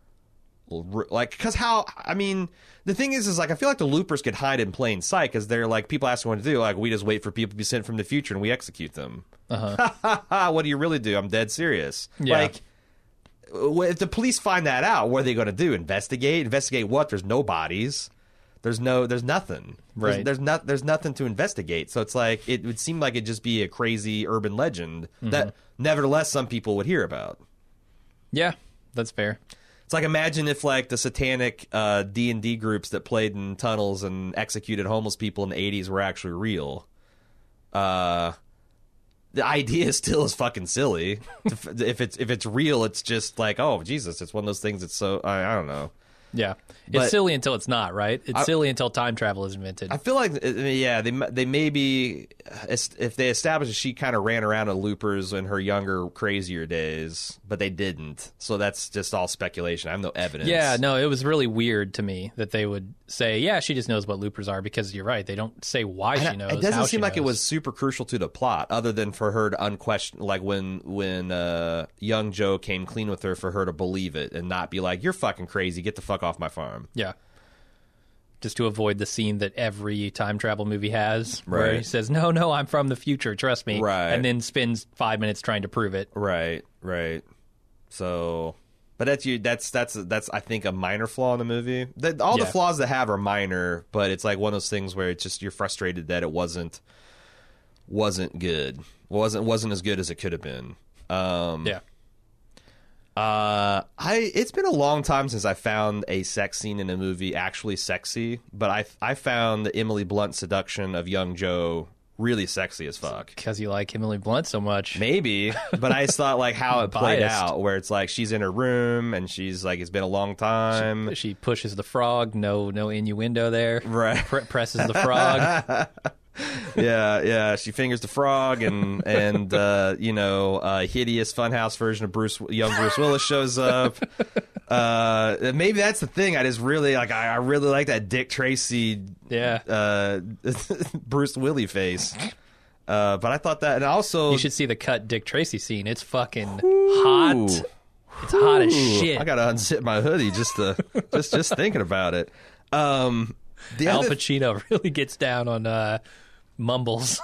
like, because how? I mean, the thing is, is like I feel like the loopers could hide in plain sight because they're like people ask them what to do. Like we just wait for people to be sent from the future and we execute them. Uh-huh. What do you really do? I'm dead serious. Yeah. Like. If the police find that out, what are they going to do? Investigate? Investigate what? There's no bodies. There's no. There's nothing. Right. There's, there's not. There's nothing to investigate. So it's like it would seem like it'd just be a crazy urban legend Mm-hmm. that, nevertheless, some people would hear about. Yeah. That's fair. It's like imagine if like the satanic uh, D and D groups that played in tunnels and executed homeless people in the eighties were actually real. Uh. The idea still is fucking silly. if it's if it's real, it's just like, oh Jesus, it's one of those things. That's so I, I don't know. Yeah. It's But- silly until it's not, right? It's I- silly until time travel is invented. I feel like uh, yeah, they they maybe if they established that she kind of ran around with loopers in her younger, crazier days, but they didn't. So that's just all speculation. I have no evidence. Yeah, no, it was really weird to me that they would say, yeah, she just knows what loopers are because you're right. They don't say why she And knows. it doesn't how seem she like it knows. was super crucial to the plot, other than for her to unquestion, like when when uh, young Joe came clean with her, for her to believe it and not be like, "You're fucking crazy. Get the fuck off my farm." Yeah. Just to avoid the scene that every time travel movie has, where he Right. says, no, no, I'm from the future, trust me. Right. And then spends five minutes trying to prove it. Right, right. So, but that's you. That's that's that's I think a minor flaw in the movie. The, all the Yeah. flaws they have are minor, but it's like one of those things where it's just you're frustrated that it wasn't wasn't good. wasn't wasn't as good as it could have been. Um, Yeah. Uh, I it's been a long time since I found a sex scene in a movie actually sexy, but I I found the Emily Blunt seduction of young Joe really sexy as fuck. Because you like Emily Blunt so much. Maybe, but I just thought like how it played Biased. out, where it's like she's in her room and she's like it's been a long time. She pushes the frog, no no innuendo there. Right. Pre- presses the frog. yeah, yeah. She fingers the frog, and and uh, you know, a hideous funhouse version of Bruce, young Bruce Willis shows up. Uh, maybe that's the thing. I just really like. I, I really like that Dick Tracy, Yeah. uh, Bruce Willie face. Uh, but I thought that, and also You should see the cut Dick Tracy scene. It's fucking hot. It's hot as shit. I gotta unzip my hoodie just to just just thinking about it. Um, the Al other Pacino really gets down on uh, mumbles.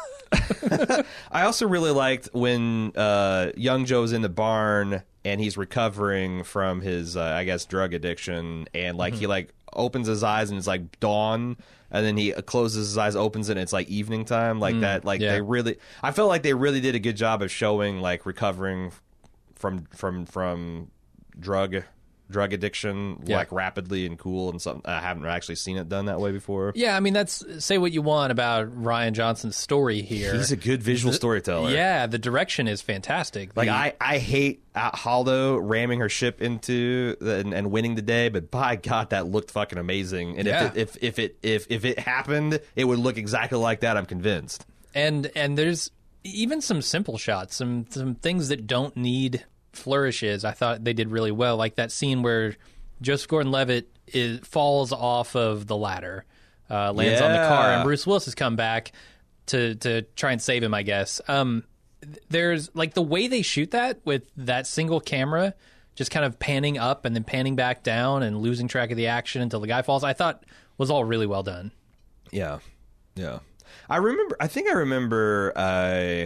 I also really liked when uh, young Joe's in the barn and he's recovering from his, uh, I guess, drug addiction, and like he like opens his eyes and it's like dawn, and then he closes his eyes, opens it, and it's like evening time, like that. Like yeah. they really, I felt like they really did a good job of showing like recovering from from from drug drug addiction Yeah. like rapidly and cool and something. I haven't actually seen it done that way before. Yeah, I mean, that's say what you want about Ryan Johnson's story here. He's a good visual storyteller. Yeah, the direction is fantastic. Like The- I, I hate uh, Haldo ramming her ship into the, and, and winning the day, but by God, that looked fucking amazing. And Yeah. if, it, if if it if if it happened, it would look exactly like that. I'm convinced. and and there's even some simple shots, some some things that don't need flourishes. I thought they did really well, like that scene where Joseph Gordon-Levitt is falls off of the ladder, uh, lands on the car, Yeah. and Bruce Willis has come back to to try and save him, I guess. Um, th- there's like the way they shoot that with that single camera, just kind of panning up and then panning back down and losing track of the action until the guy falls. I thought was all really well done. Yeah, yeah. I remember. I think I remember a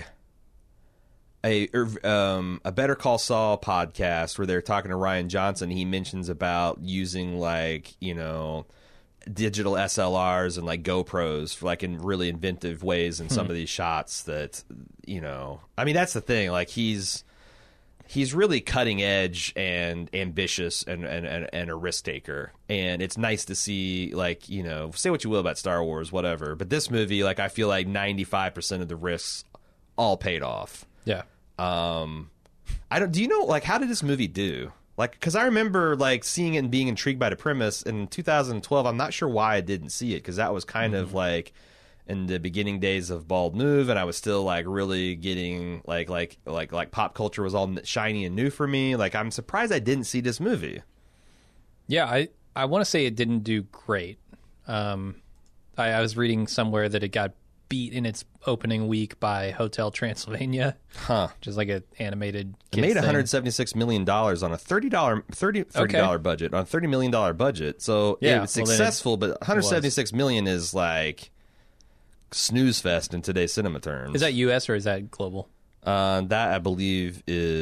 a um, a Better Call Saul podcast where they're talking to Ryan Johnson. He mentions about using like you know digital S L Rs and like GoPros for like in really inventive ways in some of these shots. That you know, I mean, that's the thing. Like he's. He's really cutting edge and ambitious and, and, and, and a risk taker. And it's nice to see, like, you know, say what you will about Star Wars, whatever. But this movie, like, I feel like ninety-five percent of the risks all paid off. Yeah. Um, I don't, do you know, like, how did this movie do? Like, because I remember, like, seeing it and being intrigued by the premise. In two thousand twelve, I'm not sure why I didn't see it, because that was kind mm-hmm. of like in the beginning days of Bald Move, and I was still like really getting like like like like pop culture was all shiny and new for me. Like I'm surprised I didn't see this movie. Yeah, I I want to say it didn't do great. Um, I, I was reading somewhere that it got beat in its opening week by Hotel Transylvania, huh? Which is like an animated. It made one hundred seventy-six million dollars on a thirty dollar thirty thirty dollar Okay. budget on a thirty million dollar budget. So Yeah, it was well, then successful, but one hundred seventy-six million is like snooze fest in today's cinema terms. Is that U S or is that global? Uh, that I believe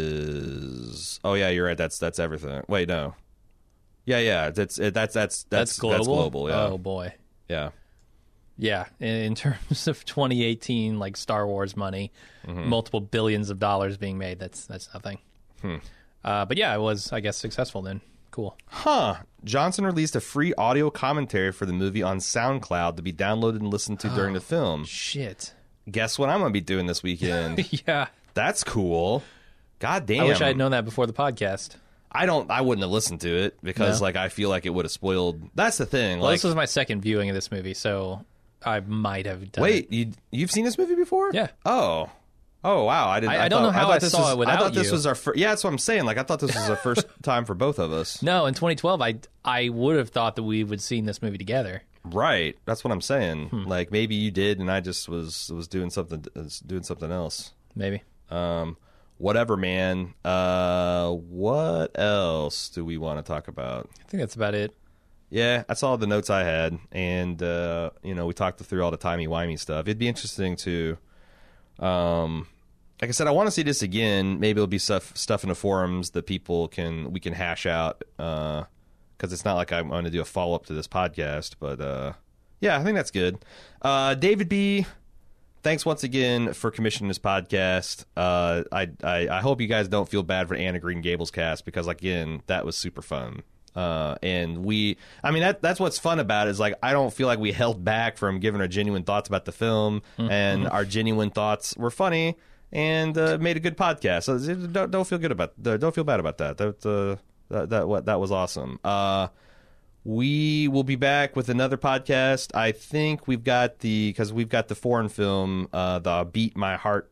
is. Oh yeah, you're right. That's that's everything. Wait, no. Yeah, yeah. That's that's that's that's That's global. That's global. Yeah. Oh boy. Yeah. Yeah, in, in terms of twenty eighteen, like Star Wars money, Mm-hmm. multiple billions of dollars being made. That's that's nothing. Hmm. Uh, but yeah, it was, I guess, successful then. Cool. Huh. Johnson released a free audio commentary for the movie on SoundCloud to be downloaded and listened to during the film. Shit. Guess what I'm going to be doing this weekend? Yeah. That's cool. God damn. I wish I had known that before the podcast. I don't. I wouldn't have listened to it because, No. like, I feel like it would have spoiled. That's the thing. Well, like, this was my second viewing of this movie, so I might have done wait, it. you you've seen this movie before? Yeah. Oh. Oh wow! I didn't. I- I don't know how I thought this saw was, it without I thought this you. was our first. Yeah, that's what I'm saying. Like I thought this was our first time for both of us. No, in twenty twelve, I, I would have thought that we would seen this movie together. Right. That's what I'm saying. Hmm. Like maybe you did, and I just was was doing something was doing something else. Maybe. Um, whatever, man. Uh, what else do we want to talk about? I think that's about it. Yeah, that's all the notes I had, and uh, you know, we talked through all the timey-wimey stuff. It'd be interesting to, um, like I said, I want to see this again. Maybe it'll be stuff stuff in the forums that people can we can hash out, because it's not like I'm going to do a follow up to this podcast. But uh, yeah, I think that's good. Uh, David B. Thanks once again for commissioning this podcast. Uh, I, I I hope you guys don't feel bad for Anna Green Gables cast, because again, that was super fun. Uh, and we, I mean, that that's what's fun about it, is like I don't feel like we held back from giving our genuine thoughts about the film, mm-hmm. and our genuine thoughts were funny and uh, made a good podcast. So don't, don't feel good about don't feel bad about that. That uh, that that what that was awesome. Uh, we will be back with another podcast. I think we've got the because we've got the foreign film, uh, the Beat My Heart.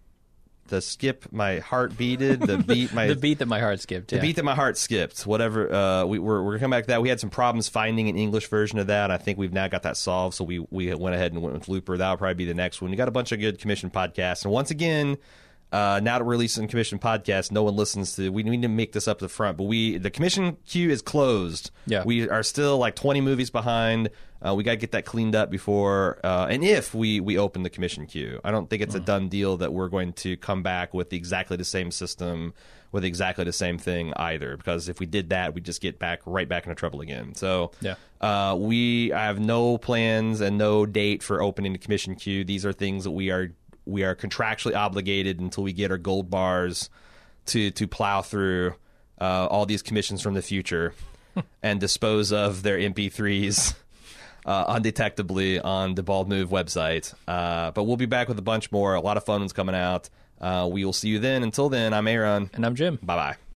The skip my heart beated, the beat my the beat that my heart skipped. the Yeah. beat that my heart skipped. Whatever. Uh, we, we're we're coming back to that. We had some problems finding an English version of that. I think we've now got that solved. So we we went ahead and went with Looper. That'll probably be the next one. We got a bunch of good commission podcasts, and once again, uh, now that we're releasing commission podcasts, no one listens to. We need to make this up to the front, but we the commission queue is closed. Yeah. We are still like twenty movies behind. Uh, we got to get that cleaned up before, uh, and if we, we open the commission queue. I don't think it's a done deal that we're going to come back with exactly the same system with exactly the same thing either, because if we did that, we'd just get back right back into trouble again. So Yeah. uh, we I have no plans and no date for opening the commission queue. These are things that we are we are contractually obligated until we get our gold bars to to plow through. uh, all these commissions from the future and dispose of their M P threes uh, undetectably on the Bald Move website. Uh, but we'll be back with a bunch more. A lot of fun ones coming out. Uh, we will see you then. Until then, I'm Aaron. And I'm Jim. Bye-bye.